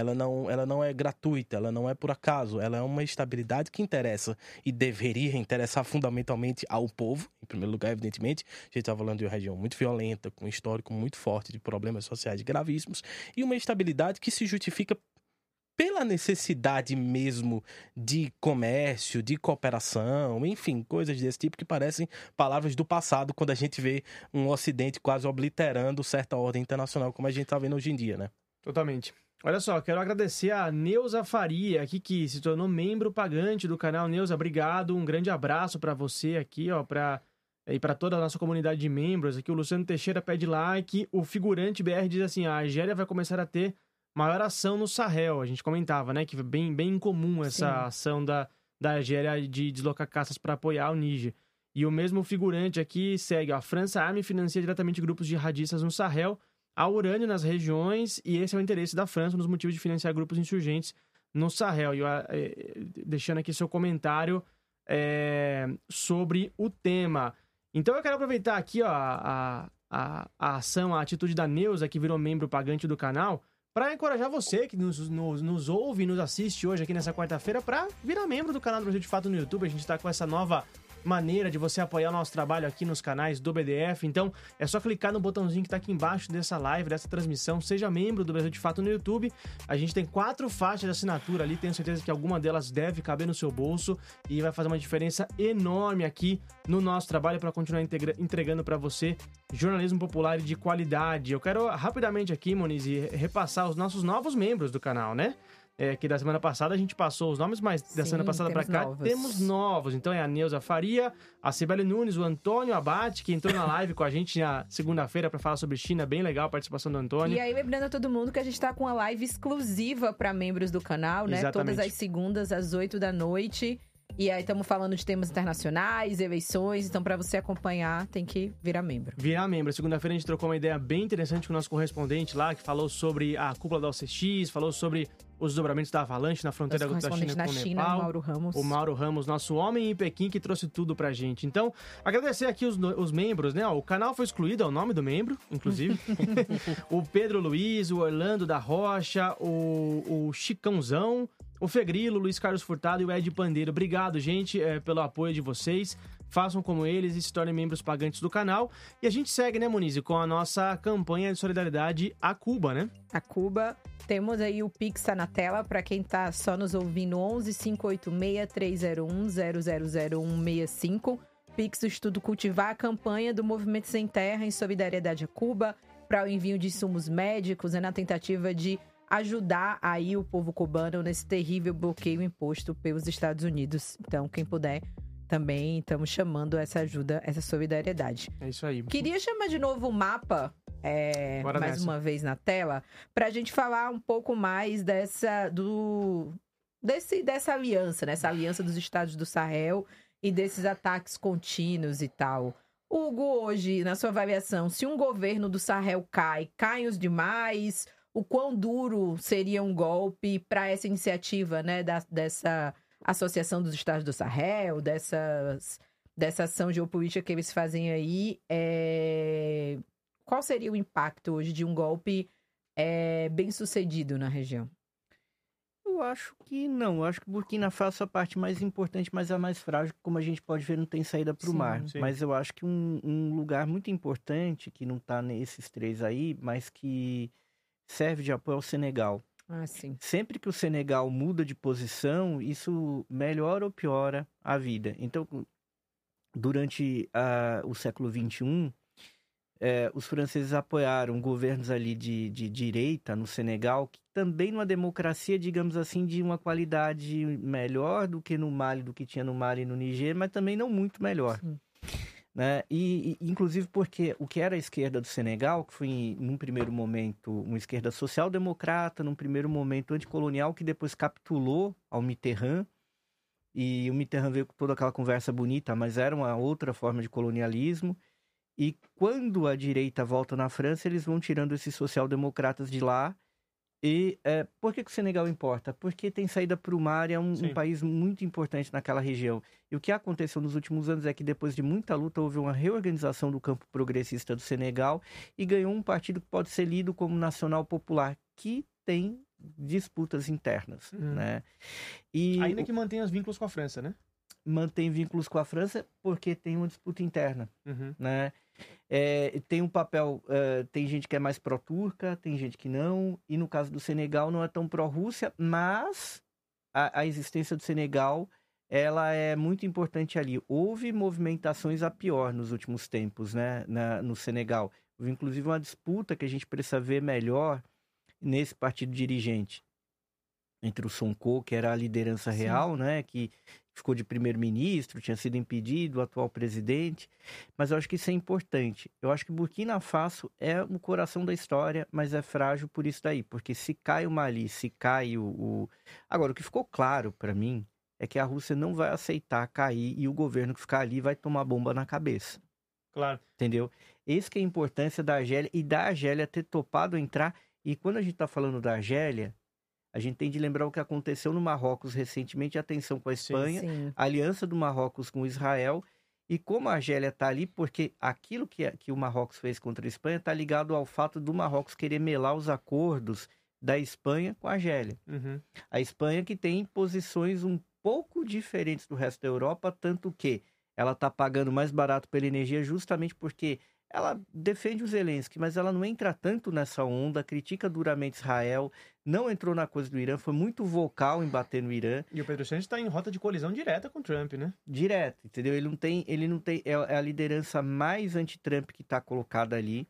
S4: gratuita, ela não é por acaso, ela é uma estabilidade que interessa e deveria interessar fundamentalmente ao povo, em primeiro lugar, evidentemente. A gente está falando de uma região muito violenta, com um histórico muito forte de problemas sociais gravíssimos, e uma estabilidade que se justifica pela necessidade mesmo de comércio, de cooperação, enfim, coisas desse tipo que parecem palavras do passado quando a gente vê um Ocidente quase obliterando certa ordem internacional, como a gente está vendo hoje em dia, né?
S1: Totalmente. Olha só, quero agradecer a Neuza Faria, aqui que se tornou membro pagante do canal. Neuza, obrigado, um grande abraço para você aqui, ó, e para toda a nossa comunidade de membros. Aqui o Luciano Teixeira pede like, o Figurante BR diz assim, a Argélia vai começar a ter maior ação no Sahel. A gente comentava, né, que é bem incomum essa ação da Argélia de deslocar caças para apoiar o Níger. E o mesmo figurante aqui segue, ó, a França arma e financia diretamente grupos jihadistas no Sahel, há urânio nas regiões, e esse é o interesse da França nos motivos de financiar grupos insurgentes no Sahel. E deixando aqui seu comentário sobre o tema. Então eu quero aproveitar aqui, ó, a ação, a atitude da Neuza, que virou membro pagante do canal, para encorajar você que nos ouve e nos assiste hoje aqui nessa quarta-feira para virar membro do canal do Brasil de Fato no YouTube. A gente está com essa nova maneira de você apoiar o nosso trabalho aqui nos canais do BDF. Então, é só clicar no botãozinho que está aqui embaixo dessa live, dessa transmissão. Seja membro do Brasil de Fato no YouTube. A gente tem 4 faixas de assinatura ali. Tenho certeza que alguma delas deve caber no seu bolso e vai fazer uma diferença enorme aqui no nosso trabalho para continuar entregando para você jornalismo popular e de qualidade. Eu quero rapidamente aqui, Moniz, repassar os nossos novos membros do canal, né? Que da semana passada a gente passou os nomes, mas da semana passada pra cá temos novos. Então é a Neuza Faria, a Cibele Nunes, o Antônio Abate, que entrou na live com a gente na segunda-feira pra falar sobre China. Bem legal a participação do Antônio.
S2: E aí, lembrando a todo mundo que a gente tá com uma live exclusiva pra membros do canal, né?
S1: Exatamente.
S2: Todas as segundas, às 8 da noite. E aí estamos falando de temas internacionais, eleições. Então, para você acompanhar, tem que virar membro.
S1: Virar membro. Segunda-feira a gente trocou uma ideia bem interessante com o nosso correspondente lá, que falou sobre a cúpula da OCX, falou sobre os desdobramentos da Avalanche na fronteira da China com o Nepal.
S2: Mauro Ramos.
S1: O Mauro Ramos, nosso homem em Pequim, que trouxe tudo pra gente. Então, agradecer aqui os membros, né? O canal foi excluído, é o nome do membro, inclusive. O Pedro Luiz, o Orlando da Rocha, o Chicãozão, o Fegrilo, o Luiz Carlos Furtado e o Ed Pandeiro. Obrigado, gente, pelo apoio de vocês. Façam como eles e se tornem membros pagantes do canal. E a gente segue, né, Moniz, com a nossa campanha de solidariedade a Cuba, né?
S2: A Cuba. Temos aí o Pix tá na tela para quem tá só nos ouvindo, 11 586 301 0000165. Pix do Estudo Cultivar, a campanha do Movimento Sem Terra em solidariedade a Cuba para o envio de insumos médicos, na tentativa de ajudar aí o povo cubano nesse terrível bloqueio imposto pelos Estados Unidos. Então, quem puder, também estamos chamando essa ajuda, essa solidariedade.
S1: É isso aí.
S2: Queria chamar de novo o mapa, mais uma vez na tela, para a gente falar um pouco mais dessa aliança, né? Essa aliança dos estados do Sahel e desses ataques contínuos e tal. Hugo, hoje, na sua avaliação, se um governo do Sahel caem os demais, o quão duro seria um golpe para essa iniciativa, né, dessa Associação dos Estados do Sahel, dessa ação geopolítica que eles fazem aí, qual seria o impacto hoje de um golpe bem sucedido na região?
S3: Eu acho que não. Eu acho que Burkina Faso é a parte mais importante, mas a mais frágil, como a gente pode ver, não tem saída para o mar.
S1: Sim.
S3: Mas eu acho que um lugar muito importante, que não está nesses 3 aí, mas que serve de apoio ao Senegal.
S2: Ah, sim.
S3: Sempre que o Senegal muda de posição, isso melhora ou piora a vida. Então, durante o século XXI, os franceses apoiaram governos ali de direita no Senegal, que também numa democracia, digamos assim, de uma qualidade melhor do que no Mali, do que tinha no Mali e no Niger, mas também não muito melhor. Né? E inclusive porque o que era a esquerda do Senegal, que foi num primeiro momento uma esquerda social-democrata, num primeiro momento anticolonial, que depois capitulou ao Mitterrand, e o Mitterrand veio com toda aquela conversa bonita, mas era uma outra forma de colonialismo. E quando a direita volta na França, eles vão tirando esses social-democratas de lá. E por que o Senegal importa? Porque tem saída para o mar e é um país muito importante naquela região. E o que aconteceu nos últimos anos é que depois de muita luta houve uma reorganização do campo progressista do Senegal e ganhou um partido que pode ser lido como Nacional Popular, que tem disputas internas, né? E
S1: ainda que mantenha os vínculos com a França, né?
S3: Mantém vínculos com a França porque tem uma disputa interna, né? Tem um papel, tem gente que é mais pró-turca, tem gente que não, e no caso do Senegal não é tão pró-Rússia, mas a existência do Senegal, ela é muito importante ali. Houve movimentações a pior nos últimos tempos, né, no Senegal. Houve inclusive uma disputa que a gente precisa ver melhor nesse partido dirigente, entre o Sonko, que era a liderança real, né, que ficou de primeiro-ministro, tinha sido impedido, o atual presidente, mas eu acho que isso é importante. Eu acho que Burkina Faso é o coração da história, mas é frágil por isso daí, porque se cai o Mali, se cai Agora, o que ficou claro para mim é que a Rússia não vai aceitar cair e o governo que ficar ali vai tomar bomba na cabeça.
S1: Claro.
S3: Entendeu? Esse que é a importância da Argélia e da Argélia ter topado entrar. E quando a gente está falando da Argélia, a gente tem de lembrar o que aconteceu no Marrocos recentemente, a tensão com a Espanha, a aliança do Marrocos com Israel, e como a Argélia está ali, porque aquilo que o Marrocos fez contra a Espanha está ligado ao fato do Marrocos querer melar os acordos da Espanha com a Argélia. A Espanha que tem posições um pouco diferentes do resto da Europa, tanto que ela está pagando mais barato pela energia justamente porque ela defende o Zelensky, mas ela não entra tanto nessa onda, critica duramente Israel, não entrou na coisa do Irã, foi muito vocal em bater no Irã.
S1: E o Pedro Sánchez está em rota de colisão direta com o Trump, né?
S3: Direto, entendeu? Ele não tem, é a liderança mais anti-Trump que está colocada ali.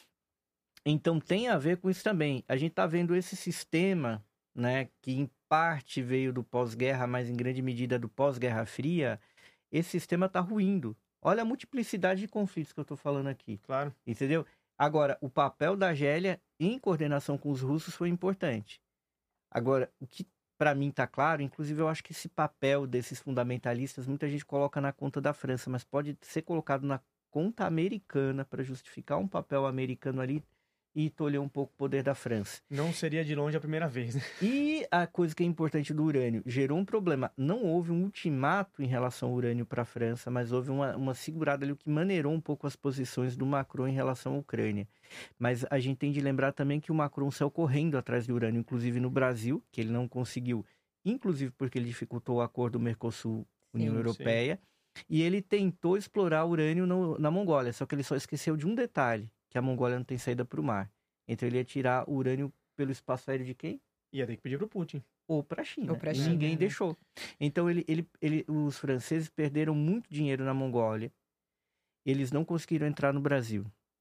S3: Então tem a ver com isso também. A gente está vendo esse sistema, né, que em parte veio do pós-guerra, mas em grande medida do pós-guerra fria, esse sistema está ruindo. Olha a multiplicidade de conflitos que eu estou falando aqui.
S1: Claro.
S3: Entendeu? Agora, o papel da Argélia em coordenação com os russos foi importante. Agora, o que para mim está claro, inclusive eu acho que esse papel desses fundamentalistas, muita gente coloca na conta da França, mas pode ser colocado na conta americana para justificar um papel americano ali e tolher um pouco o poder da França.
S1: Não seria de longe a primeira vez, né?
S3: E a coisa que é importante do urânio, gerou um problema. Não houve um ultimato em relação ao urânio para a França, mas houve uma segurada ali, o que maneirou um pouco as posições do Macron em relação à Ucrânia. Mas a gente tem de lembrar também que o Macron saiu correndo atrás do urânio, inclusive no Brasil, que ele não conseguiu, inclusive porque ele dificultou o acordo Mercosul-União Europeia, e ele tentou explorar urânio na Mongólia, só que ele só esqueceu de um detalhe, que a Mongólia não tem saída para o mar. Então ele ia tirar o urânio pelo espaço aéreo de quem?
S1: Ia ter que pedir pro Putin.
S3: Ou para a China.
S2: Ou pra
S3: e
S2: China,
S3: ninguém deixou. Então os franceses perderam muito dinheiro na Mongólia. Eles não conseguiram entrar no Brasil.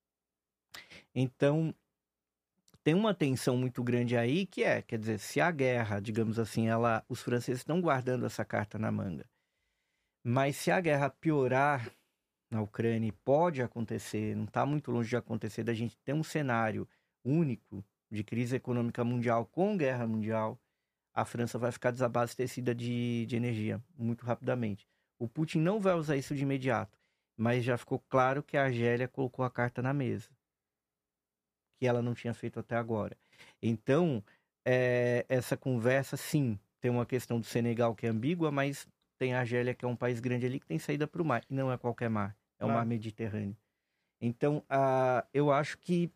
S3: Então tem uma tensão muito grande aí quer dizer, se a guerra, digamos assim, os franceses estão guardando essa carta na manga. Mas se a guerra piorar na Ucrânia, pode acontecer, não está muito longe de acontecer, da gente ter um cenário único de crise econômica mundial com guerra mundial, a França vai ficar desabastecida de energia muito rapidamente. O Putin não vai usar isso de imediato, mas já ficou claro que a Argélia colocou a carta na mesa, que ela não tinha feito até agora. Então, essa conversa, sim, tem uma questão do Senegal que é ambígua, mas tem a Argélia, que é um país grande ali, que tem saída para o mar. E não é qualquer mar, é o mar Mediterrâneo. Então, eu acho que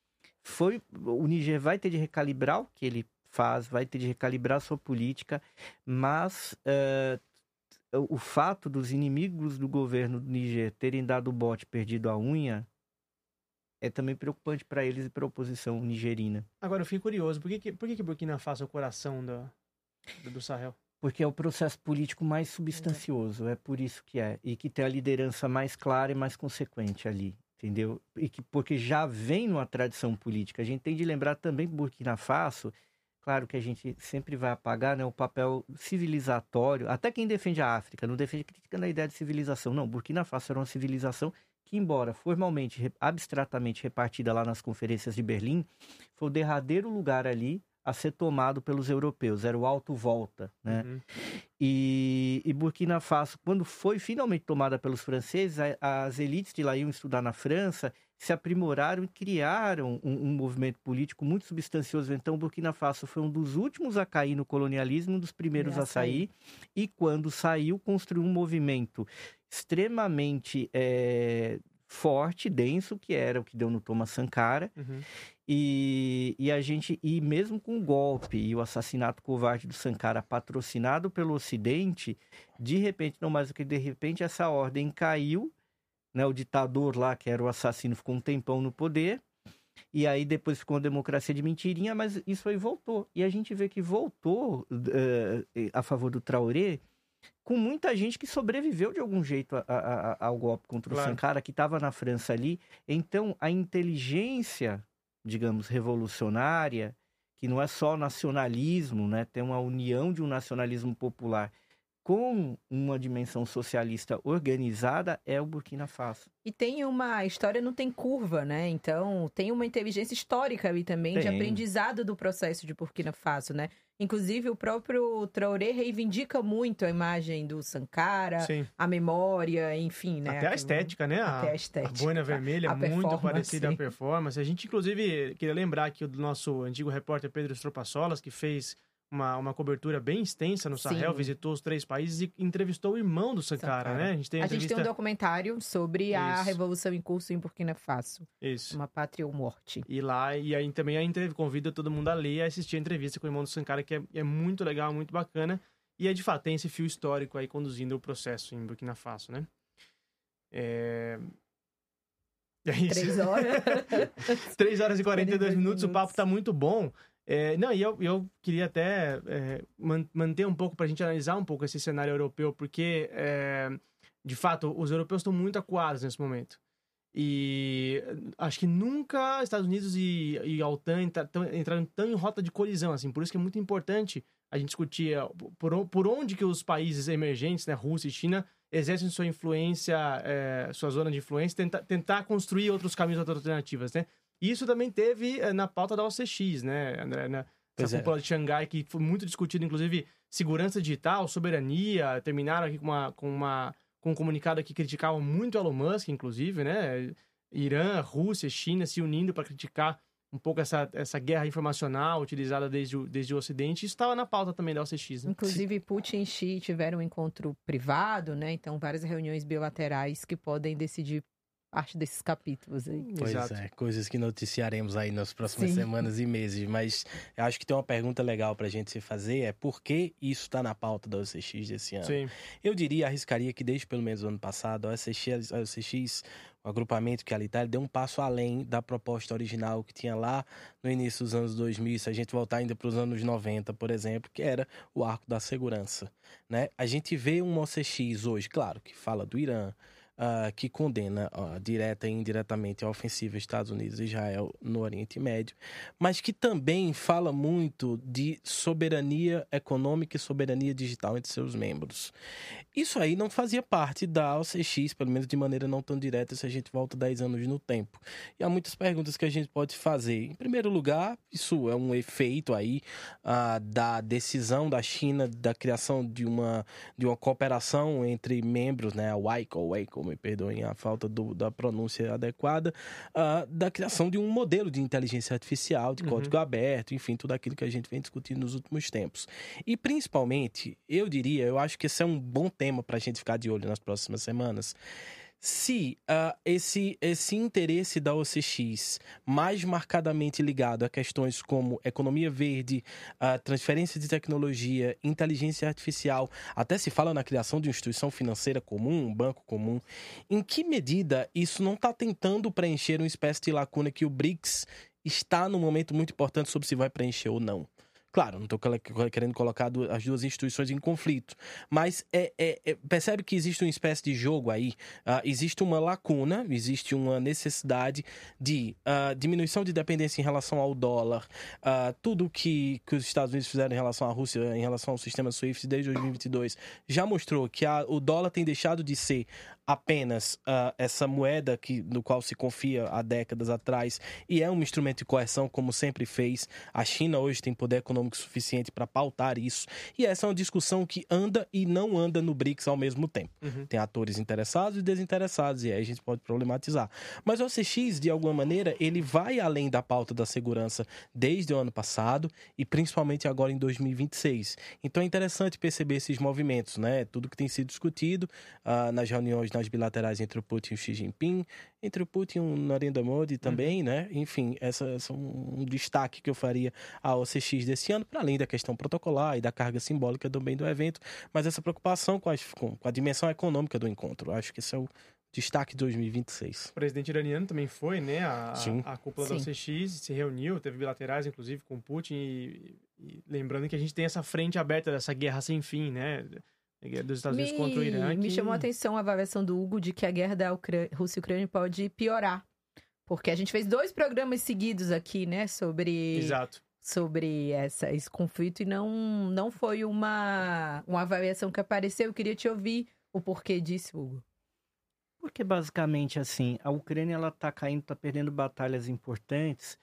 S3: o Níger vai ter de recalibrar o que ele faz, vai ter de recalibrar a sua política, mas o fato dos inimigos do governo do Níger terem dado o bote, perdido a unha, é também preocupante para eles e para a oposição nigerina.
S1: Agora, eu fiquei curioso, por que Burkina Faso é o coração do Sahel?
S3: Porque é o processo político mais substancioso, é por isso que é. E que tem a liderança mais clara e mais consequente ali, entendeu? Porque já vem numa tradição política. A gente tem de lembrar também que Burkina Faso, claro que a gente sempre vai apagar, né, o papel civilizatório, até quem defende a África, não defende criticando a ideia de civilização. Não, Burkina Faso era uma civilização que, embora formalmente, abstratamente repartida lá nas conferências de Berlim, foi o derradeiro lugar ali a ser tomado pelos europeus, era o Alto Volta, né? Uhum. E Burkina Faso, quando foi finalmente tomada pelos franceses, as elites de lá iam estudar na França, se aprimoraram e criaram um movimento político muito substancioso. Então, Burkina Faso foi um dos últimos a cair no colonialismo, um dos primeiros a sair, e quando saiu, construiu um movimento extremamente forte, denso, que era o que deu no Thomas Sankara. Uhum. E mesmo com o golpe e o assassinato covarde do Sankara patrocinado pelo Ocidente, de repente, não mais do que de repente, essa ordem caiu, né? O ditador lá, que era o assassino, ficou um tempão no poder, e aí depois ficou uma democracia de mentirinha, mas isso aí voltou. E a gente vê que voltou a favor do Traoré, com muita gente que sobreviveu de algum jeito ao golpe contra o Sankara, que estava na França ali. Então, a inteligência, digamos, revolucionária, que não é só nacionalismo, né? Tem uma união de um nacionalismo popular com uma dimensão socialista organizada, é o Burkina Faso.
S2: E tem uma história, não tem curva, né? Então, tem uma inteligência histórica ali também, de aprendizado do processo de Burkina Faso, né? Inclusive, o próprio Traoré reivindica muito a imagem do Sankara, sim, a memória, enfim, né?
S1: Até a estética, né?
S2: Até a estética.
S1: A boina vermelha é muito parecida à performance. A gente, inclusive, queria lembrar aqui do nosso antigo repórter Pedro Stropassolas, que fez uma cobertura bem extensa no Sahel, sim, visitou os 3 países e entrevistou o irmão do Sankara, né? A gente tem um
S2: documentário sobre a revolução em curso em Burkina Faso.
S1: Isso.
S2: Uma Pátria ou Morte.
S1: E aí também convida todo mundo a ler e assistir a entrevista com o irmão do Sankara, que é muito legal, muito bacana. E de fato tem esse fio histórico aí conduzindo o processo em Burkina Faso, né? É isso.
S2: 3 horas.
S1: 3 horas e 42 minutos, o papo tá muito bom. Eu queria até manter um pouco, para a gente analisar um pouco esse cenário europeu, porque, de fato, os europeus estão muito acuados nesse momento. E acho que nunca Estados Unidos e a OTAN entraram tão em rota de colisão, assim. Por isso que é muito importante a gente discutir por onde que os países emergentes, né, Rússia e China, exercem sua influência, sua zona de influência, tentar construir outros caminhos, outras alternativas, né? Isso também teve na pauta da OCX, né, André? Essa cúpula de Xangai, que foi muito discutida, inclusive segurança digital, soberania. Terminaram aqui com um comunicado que criticava muito Elon Musk, inclusive, né? Irã, Rússia, China se unindo para criticar um pouco essa guerra informacional utilizada desde o Ocidente. Isso estava na pauta também da OCX, né?
S2: Inclusive, Putin e Xi tiveram um encontro privado, né? Então, várias reuniões bilaterais que podem decidir parte desses capítulos aí.
S4: Pois Exato. Coisas que noticiaremos aí nas próximas semanas e meses, mas eu acho que tem uma pergunta legal pra gente se fazer, por que isso está na pauta da OCX desse ano?
S1: Sim.
S4: Eu arriscaria que desde pelo menos o ano passado, a OCX, o agrupamento que ali está, ele deu um passo além da proposta original que tinha lá no início dos anos 2000, se a gente voltar ainda para os anos 90, por exemplo, que era o arco da segurança, né? A gente vê uma OCX hoje, claro, que fala do Irã, que condena direta e indiretamente a ofensiva Estados Unidos e Israel no Oriente Médio, mas que também fala muito de soberania econômica e soberania digital entre seus membros. Isso aí não fazia parte da OCX, pelo menos de maneira não tão direta, se a gente volta 10 anos no tempo. E há muitas perguntas que a gente pode fazer. Em primeiro lugar, isso é um efeito aí da decisão da China da criação de uma cooperação entre membros, né, a WICO me perdoem a falta da pronúncia adequada, da criação de um modelo de inteligência artificial, de código aberto, enfim, tudo aquilo que a gente vem discutindo nos últimos tempos. E principalmente, eu acho que esse é um bom tema para a gente ficar de olho nas próximas semanas. Se esse interesse da OCX mais marcadamente ligado a questões como economia verde, transferência de tecnologia, inteligência artificial, até se fala na criação de uma instituição financeira comum, um banco comum, em que medida isso não está tentando preencher uma espécie de lacuna que o BRICS está num momento muito importante sobre se vai preencher ou não? Claro, não estou querendo colocar as duas instituições em conflito, mas percebe que existe uma espécie de jogo aí, existe uma lacuna, existe uma necessidade de diminuição de dependência em relação ao dólar, tudo que os Estados Unidos fizeram em relação à Rússia, em relação ao sistema SWIFT desde 2022, já mostrou que o dólar tem deixado de ser apenas essa moeda no qual se confia há décadas atrás e é um instrumento de coerção como sempre fez. A China hoje tem poder econômico suficiente para pautar isso e essa é uma discussão que anda e não anda no BRICS ao mesmo tempo. Tem atores interessados e desinteressados e aí a gente pode problematizar. Mas o OCX, de alguma maneira, ele vai além da pauta da segurança desde o ano passado e principalmente agora em 2026. Então é interessante perceber esses movimentos, né? Tudo que tem sido discutido nas reuniões, nas bilaterais entre o Putin e o Xi Jinping, entre o Putin e o Narendra Modi também, né? Enfim, essa é um destaque que eu faria à OCX desse ano, para além da questão protocolar e da carga simbólica também do evento, mas essa preocupação com a dimensão econômica do encontro. Eu acho que esse é o destaque de 2026.
S1: O presidente iraniano também foi, né? A cúpula da OCX se reuniu, teve bilaterais, inclusive, com o Putin e lembrando que a gente tem essa frente aberta dessa guerra sem fim, né? Dos Estados Unidos contra o Irã.
S2: Me chamou a atenção a avaliação do Hugo de que a guerra da Rússia e Ucrânia pode piorar. Porque a gente fez 2 programas seguidos aqui, né? Sobre esse conflito e não foi uma avaliação que apareceu. Eu queria te ouvir o porquê disso, Hugo.
S3: Porque basicamente assim, a Ucrânia ela tá caindo, tá perdendo batalhas importantes.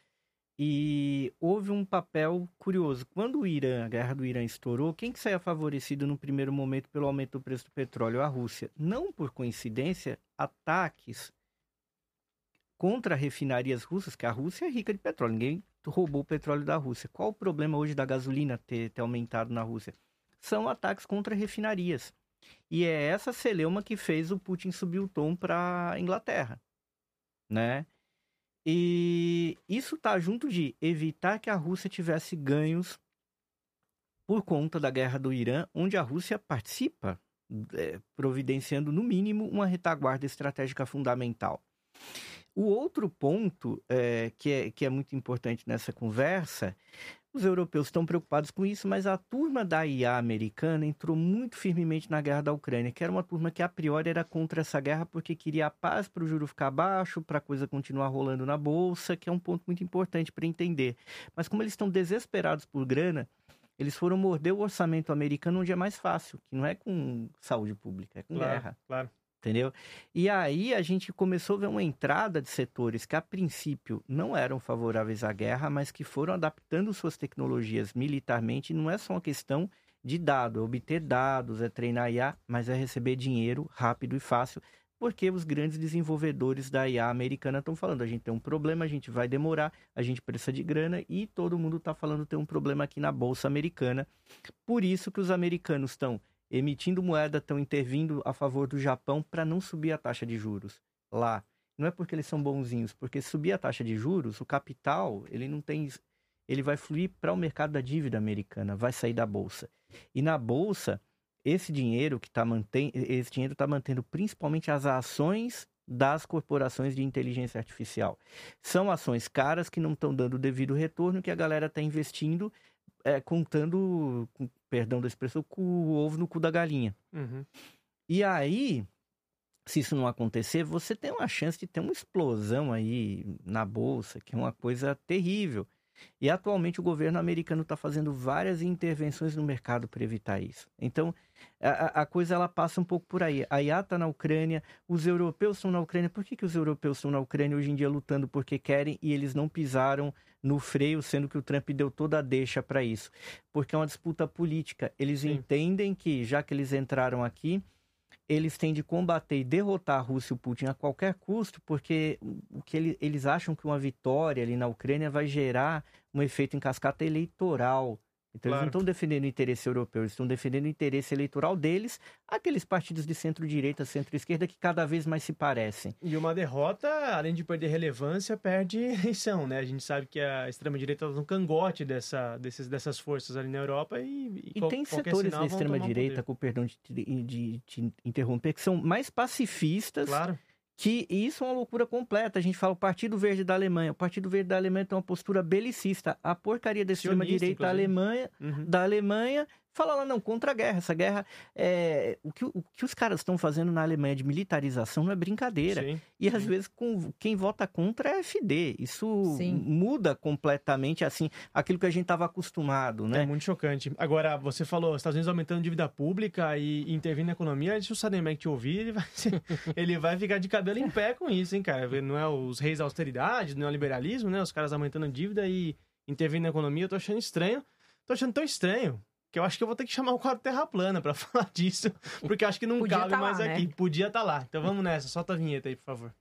S3: E houve um papel curioso. Quando a guerra do Irã estourou, quem que saía favorecido no primeiro momento pelo aumento do preço do petróleo? A Rússia. Não por coincidência, ataques contra refinarias russas, que a Rússia é rica de petróleo, ninguém roubou o petróleo da Rússia. Qual o problema hoje da gasolina ter aumentado na Rússia? São ataques contra refinarias. E é essa celeuma que fez o Putin subir o tom para a Inglaterra, né? E isso está junto de evitar que a Rússia tivesse ganhos por conta da guerra do Irã, onde a Rússia participa, providenciando, no mínimo, uma retaguarda estratégica fundamental. O outro ponto que é muito importante nessa conversa, os europeus estão preocupados com isso, mas a turma da IA americana entrou muito firmemente na guerra da Ucrânia, que era uma turma que a priori era contra essa guerra porque queria a paz para o juro ficar baixo, para a coisa continuar rolando na bolsa, que é um ponto muito importante para entender. Mas como eles estão desesperados por grana, eles foram morder o orçamento americano onde é mais fácil, que não é com saúde pública, é com guerra.
S1: Claro.
S3: Entendeu? E aí a gente começou a ver uma entrada de setores que a princípio não eram favoráveis à guerra, mas que foram adaptando suas tecnologias militarmente. Não é só uma questão de dado, é obter dados, é treinar IA, mas é receber dinheiro rápido e fácil, porque os grandes desenvolvedores da IA americana estão falando, a gente tem um problema, a gente vai demorar, a gente precisa de grana e todo mundo está falando tem um problema aqui na Bolsa Americana. Por isso que os americanos estão emitindo moeda, estão intervindo a favor do Japão para não subir a taxa de juros lá. Não é porque eles são bonzinhos, porque subir a taxa de juros, o capital, ele vai fluir para o mercado da dívida americana, vai sair da bolsa. E na bolsa, esse dinheiro está mantendo principalmente as ações das corporações de inteligência artificial. São ações caras que não estão dando o devido retorno, que a galera está investindo contando, com perdão da expressão, com o ovo no cu da galinha.
S1: Uhum.
S3: E aí, se isso não acontecer, você tem uma chance de ter uma explosão aí na bolsa, que é uma coisa terrível. E atualmente o governo americano está fazendo várias intervenções no mercado para evitar isso. Então, a coisa ela passa um pouco por aí. A IA está na Ucrânia, os europeus estão na Ucrânia. Por que os europeus estão na Ucrânia hoje em dia lutando porque querem e eles não pisaram no freio, sendo que o Trump deu toda a deixa para isso? Porque é uma disputa política. Eles entendem que, já que eles entraram aqui, eles têm de combater e derrotar a Rússia e o Putin a qualquer custo, porque o que eles acham que uma vitória ali na Ucrânia vai gerar um efeito em cascata eleitoral. Então, eles não estão defendendo o interesse europeu, eles estão defendendo o interesse eleitoral deles, aqueles partidos de centro-direita, centro-esquerda, que cada vez mais se parecem.
S1: E uma derrota, além de perder relevância, perde eleição, né? A gente sabe que a extrema-direita está no cangote dessas forças ali na Europa e
S3: tem setores da extrema-direita, com perdão de te interromper, que são mais pacifistas.
S1: Claro.
S3: Que isso é uma loucura completa. A gente fala o Partido Verde da Alemanha. O Partido Verde da Alemanha tem uma postura belicista. A porcaria da extrema-direita da Alemanha fala lá, não, contra a guerra. Essa guerra, o que os caras estão fazendo na Alemanha de militarização não é brincadeira.
S1: Sim.
S3: E às vezes quem vota contra é FD. Isso muda completamente, assim, aquilo que a gente estava acostumado, né?
S1: É muito chocante. Agora, você falou, Estados Unidos aumentando dívida pública e intervindo na economia, deixa o Sademec te ouvir, ele vai ficar de cabelo em pé com isso, hein, cara? Não é os reis da austeridade, não é o liberalismo, né? Os caras aumentando dívida e intervindo na economia, eu tô achando estranho. Tô achando tão estranho que eu acho que eu vou ter que chamar o quadro Terra Plana pra falar disso, porque eu acho que não cabe mais aqui. Né? Podia estar lá. Então vamos nessa, solta a vinheta aí, por favor.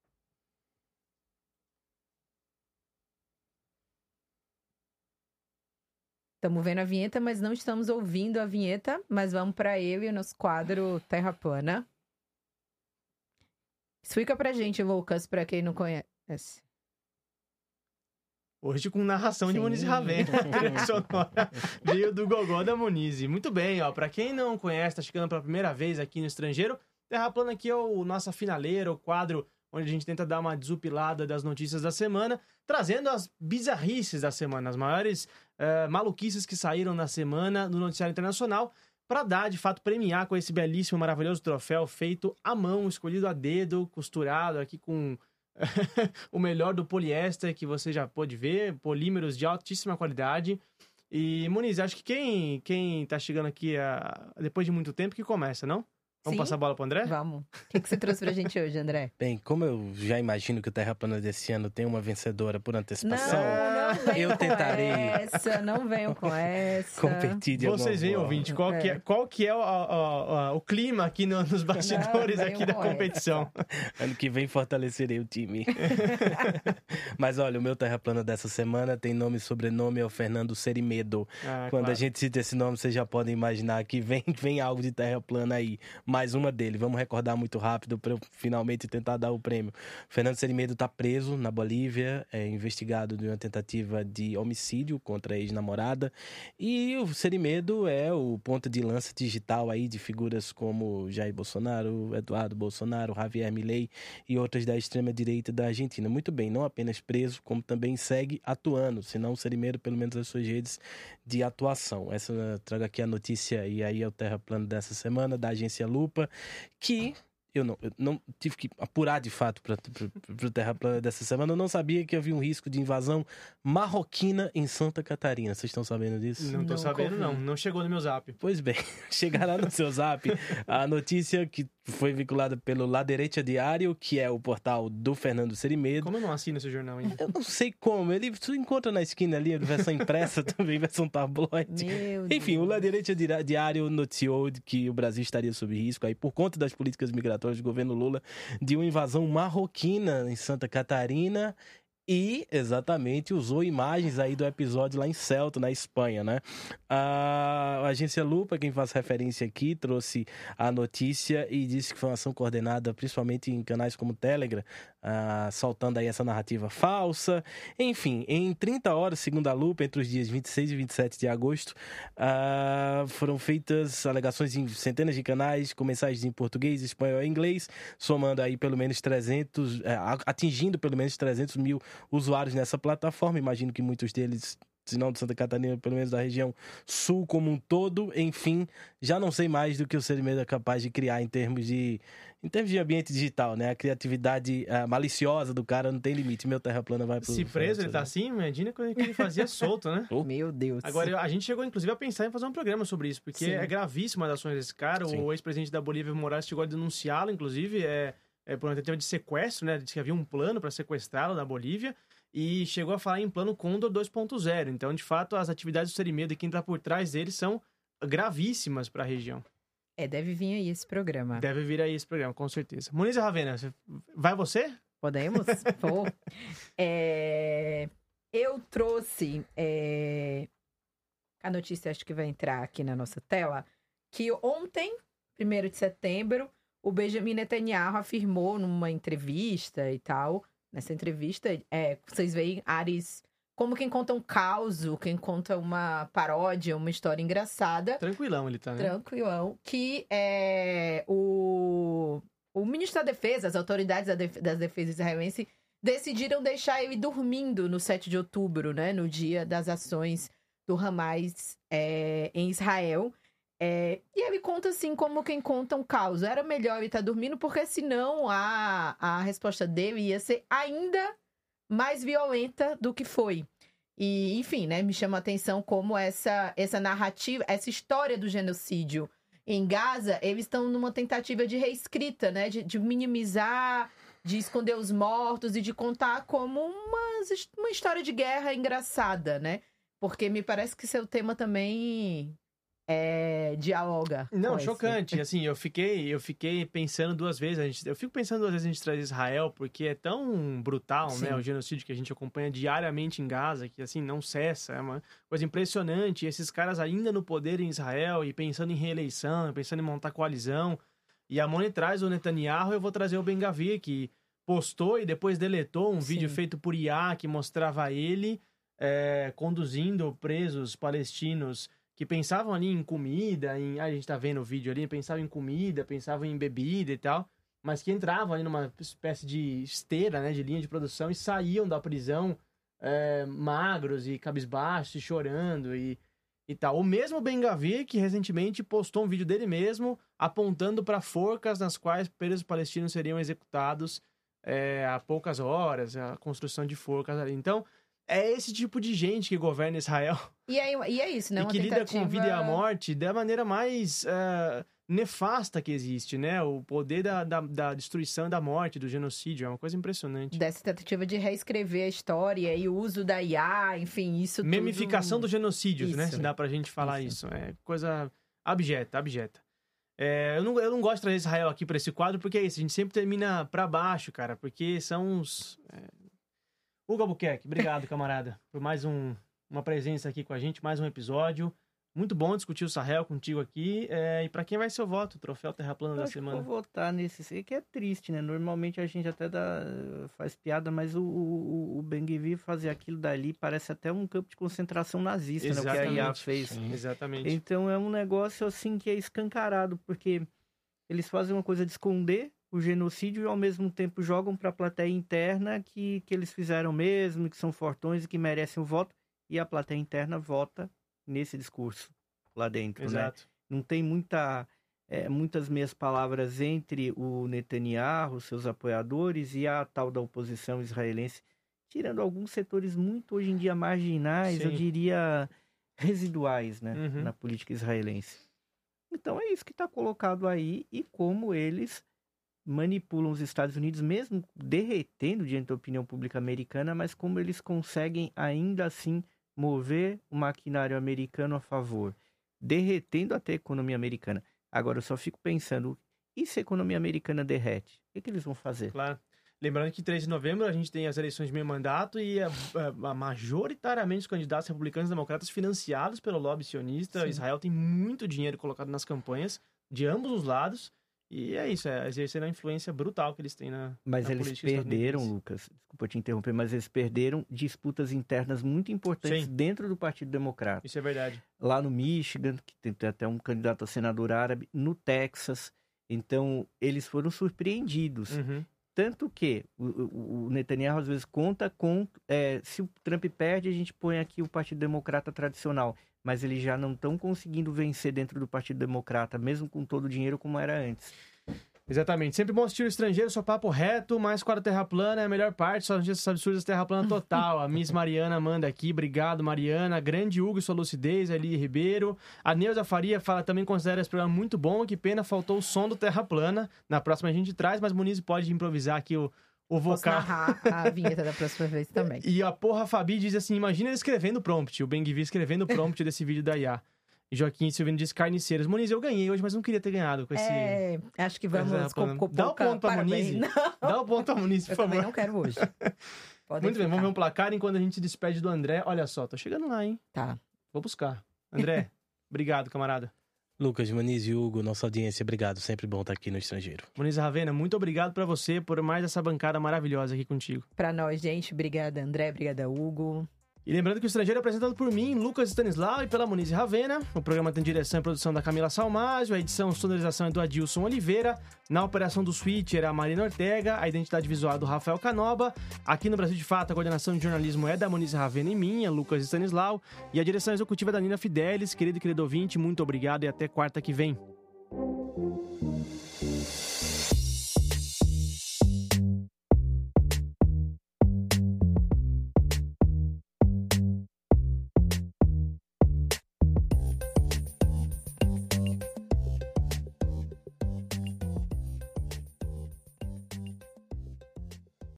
S2: Estamos vendo a vinheta, mas não estamos ouvindo a vinheta, mas vamos para ele, o nosso quadro Terra Plana. Explica pra gente, Lucas, pra quem não conhece.
S1: Hoje com narração de Moniz Ravena, trilha sonora veio do Gogó da Moniz. Muito bem, ó, pra quem não conhece, tá chegando pela primeira vez aqui no estrangeiro, Terra Plana aqui é o nossa finaleira, o quadro onde a gente tenta dar uma desupilada das notícias da semana, trazendo as bizarrices da semana, as maiores maluquices que saíram na semana no noticiário internacional, para dar, de fato, premiar com esse belíssimo, maravilhoso troféu feito à mão, escolhido a dedo, costurado aqui com o melhor do poliéster que você já pôde ver, polímeros de altíssima qualidade. E, Moniz, acho que quem tá chegando aqui depois de muito tempo que começa, não? Vamos passar a bola pro André?
S2: Vamos. O que você trouxe pra gente hoje, André?
S4: Bem, como eu já imagino que o Terra Plana desse ano tem uma vencedora por antecipação,
S2: eu tentarei não venham com essa.
S4: Competir de alguma forma.
S1: Vocês veem, ouvinte, qual que é o clima aqui nos bastidores aqui da competição.
S4: Ano que vem fortalecerei o time. Mas olha, o meu Terra Plana dessa semana tem nome e sobrenome, é o Fernando Serimedo. Quando a gente cita esse nome, vocês já podem imaginar que vem algo de Terra Plana aí. Mais uma dele. Vamos recordar muito rápido para eu finalmente tentar dar o prêmio. Fernando Serimedo está preso na Bolívia, é investigado de uma tentativa de homicídio contra a ex-namorada. E o Serimedo é o ponta de lança digital aí de figuras como Jair Bolsonaro, Eduardo Bolsonaro, Javier Milei e outras da extrema-direita da Argentina. Muito bem, não apenas preso, como também segue atuando, senão o Serimedo, pelo menos as suas redes de atuação. Trago aqui a notícia, e aí é o Terra Plano dessa semana, da agência Lupa, que eu não tive que apurar de fato para o Terra Plana dessa semana. Eu não sabia que havia um risco de invasão marroquina em Santa Catarina. Vocês estão sabendo disso?
S1: Não tô sabendo, não. Não chegou no meu zap.
S4: Pois bem, chegará no seu zap a notícia que foi vinculada pelo La Derecha Diário, que é o portal do Fernando Serimedo.
S1: Como eu não assino esse jornal ainda?
S4: Eu não sei como. Ele se encontra na esquina ali, versão impressa também, versão tabloide. Enfim, o La Derecha Diário noticiou que o Brasil estaria sob risco aí por conta das políticas migratórias do governo Lula de uma invasão marroquina em Santa Catarina. E, exatamente, usou imagens aí do episódio lá em Celta, na Espanha, né? A agência Lupa, quem faz referência aqui, trouxe a notícia e disse que foi uma ação coordenada principalmente em canais como Telegram, soltando aí essa narrativa falsa. Enfim, em 30 horas, segundo a Lupa, entre os dias 26 e 27 de agosto, foram feitas alegações em centenas de canais, com mensagens em português, espanhol e inglês, somando aí pelo menos 300, atingindo pelo menos 300 mil usuários nessa plataforma. Imagino que muitos deles, se não de Santa Catarina, pelo menos da região sul como um todo. Enfim, já não sei mais do que o Serimedo é capaz de criar em termos de ambiente digital, né? A criatividade maliciosa do cara não tem limite. Meu Terra Plana vai pro...
S1: Se preso, ele tá assim, imagina o que ele fazia solto, né?
S2: Meu Deus.
S1: Agora, a gente chegou, inclusive, a pensar em fazer um programa sobre isso, porque é gravíssima as ações desse cara. Sim. O ex-presidente da Bolívia, Evo Morales, chegou a denunciá-lo, inclusive, por uma tentativa de sequestro, né? Disse que havia um plano para sequestrá-lo na Bolívia e chegou a falar em plano Condor 2.0. Então, de fato, as atividades do Serimedo e quem está por trás dele são gravíssimas para a região.
S2: Deve vir aí esse programa.
S1: Deve vir aí esse programa, com certeza. Muniz e Ravena, vai você?
S2: Podemos? Vou. Eu trouxe a notícia, acho que vai entrar aqui na nossa tela, que ontem, 1º de setembro, o Benjamin Netanyahu afirmou numa entrevista e tal, nessa entrevista, vocês veem Ares como quem conta um caos, quem conta uma paródia, uma história engraçada.
S1: Tranquilão ele tá, né?
S2: Tranquilão. Que o ministro da Defesa, as autoridades da defesa israelense, decidiram deixar ele dormindo no 7 de outubro, né? No dia das ações do Hamas em Israel. E ele conta assim, como quem conta um caos. Era melhor ele estar dormindo, porque senão a resposta dele ia ser ainda mais violenta do que foi. E, enfim, né, me chama a atenção como essa narrativa, essa história do genocídio em Gaza, eles estão numa tentativa de reescrita, né, de minimizar, de esconder os mortos e de contar como uma história de guerra engraçada, né? Porque me parece que seu tema também dialoga.
S1: Não, chocante. Assim, eu fiquei pensando duas vezes. Eu fico pensando duas vezes a gente trazer Israel, porque é tão brutal, sim, né? O genocídio que a gente acompanha diariamente em Gaza, que assim, não cessa. É uma coisa impressionante. E esses caras ainda no poder em Israel e pensando em reeleição, pensando em montar coalizão. E a Moni traz o Netanyahu, eu vou trazer o Ben-Gvir, que postou e depois deletou um vídeo feito por IA que mostrava ele conduzindo presos palestinos que pensavam ali em comida, a gente tá vendo o vídeo ali, pensavam em comida, pensavam em bebida e tal, mas que entravam ali numa espécie de esteira, né, de linha de produção e saíam da prisão magros e cabisbaixos e chorando e tal. O mesmo Ben-Gvir que recentemente postou um vídeo dele mesmo apontando para forcas nas quais presos palestinos seriam executados há poucas horas, a construção de forcas ali. Então, é esse tipo de gente que governa Israel.
S2: E é isso, né?
S1: E que lida com a vida e a morte da maneira mais nefasta que existe, né? O poder da destruição, da morte, do genocídio. É uma coisa impressionante.
S2: Dessa tentativa de reescrever a história e o uso da IA, enfim, isso
S1: Memificação
S2: tudo...
S1: dos genocídios, né? Se dá pra gente falar isso. É coisa abjeta. Eu não gosto de trazer Israel aqui pra esse quadro, porque é isso. A gente sempre termina pra baixo, cara. Porque são os... Hugo Albuquerque, obrigado, camarada, por mais uma presença aqui com a gente, mais um episódio. Muito bom discutir o Sahel contigo aqui. E para quem vai ser o voto? O troféu Terra Plana da semana?
S3: Eu vou votar nesse, que é triste, né? Normalmente a gente até faz piada, mas o Ben-Gvir fazer aquilo dali parece até um campo de concentração nazista, né? O que a IA fez.
S1: Sim, exatamente.
S3: Então é um negócio assim que é escancarado, porque eles fazem uma coisa de esconder o genocídio e ao mesmo tempo jogam para a plateia interna que eles fizeram mesmo, que são fortões e que merecem o voto, e a plateia interna vota nesse discurso lá dentro.
S1: Exato.
S3: Né? Não tem muitas meias palavras entre o Netanyahu, seus apoiadores, e a tal da oposição israelense, tirando alguns setores muito hoje em dia marginais, sim, eu diria residuais, né, na política israelense. Então é isso que está colocado aí, e como eles manipulam os Estados Unidos, mesmo derretendo diante da opinião pública americana, mas como eles conseguem ainda assim mover o maquinário americano a favor, derretendo até a economia americana. Agora, eu só fico pensando, e se a economia americana derrete? O que eles vão fazer?
S1: Claro. Lembrando que 3 de novembro a gente tem as eleições de meio mandato e majoritariamente os candidatos republicanos e democratas financiados pelo lobby sionista. Sim. Israel tem muito dinheiro colocado nas campanhas de ambos os lados. E é isso, exercer a influência brutal que eles têm na
S3: Mas
S1: na
S3: eles perderam, Lucas, desculpa te interromper, mas eles perderam disputas internas muito importantes, sim, dentro do Partido Democrata.
S1: Isso é verdade.
S3: Lá no Michigan, que tem até um candidato a senador árabe, no Texas. Então, eles foram surpreendidos. Tanto que o Netanyahu às vezes conta com... se o Trump perde, a gente põe aqui o Partido Democrata tradicional. Mas eles já não estão conseguindo vencer dentro do Partido Democrata, mesmo com todo o dinheiro como era antes.
S1: Exatamente. Sempre bom assistir o estrangeiro, só papo reto, mais quadro Terra Plana é a melhor parte, só notícias absurdas Terra Plana total. A Miss Mariana manda aqui, obrigado Mariana. Grande Hugo e sua lucidez, Eli Ribeiro. A Neuza Faria fala, também considera esse programa muito bom, que pena faltou o som do Terra Plana. Na próxima a gente traz, mas Muniz pode improvisar aqui o vocal.
S2: Posso narrar a vinheta da próxima vez também.
S1: E a porra Fabi diz assim, imagina ele escrevendo o prompt, o Ben-Gvir escrevendo o prompt desse vídeo da IA. E Joaquim Silvino diz carniceiros. Muniz, eu ganhei hoje, mas não queria ter ganhado com esse...
S2: acho que vamos com
S1: Dá o ponto pra Muniz. Dá o ponto pra Muniz, por favor.
S2: Eu também não quero hoje.
S1: Muito bem, vamos ver um placar enquanto a gente se despede do André. Olha só, tô chegando lá, hein?
S2: Tá.
S1: Vou buscar. André, obrigado, camarada.
S4: Lucas, Muniz e Hugo, nossa audiência, obrigado. Sempre bom estar aqui no Estrangeiro.
S1: Muniz Ravena, muito obrigado pra você, por mais essa bancada maravilhosa aqui contigo.
S2: Pra nós, gente. Obrigada, André. Obrigada, Hugo.
S1: E lembrando que o Estrangeiro é apresentado por mim, Lucas Stanislau, e pela Muniz Ravena. O programa tem direção e produção da Camila Salmásio, a edição e sonorização é do Adilson Oliveira. Na operação do Switcher, a Marina Ortega, a identidade visual é do Rafael Canoba. Aqui no Brasil de Fato, a coordenação de jornalismo é da Muniz Ravena e minha, Lucas Stanislau. E a direção executiva é da Nina Fidelis. Querido e querido ouvinte, muito obrigado e até quarta que vem.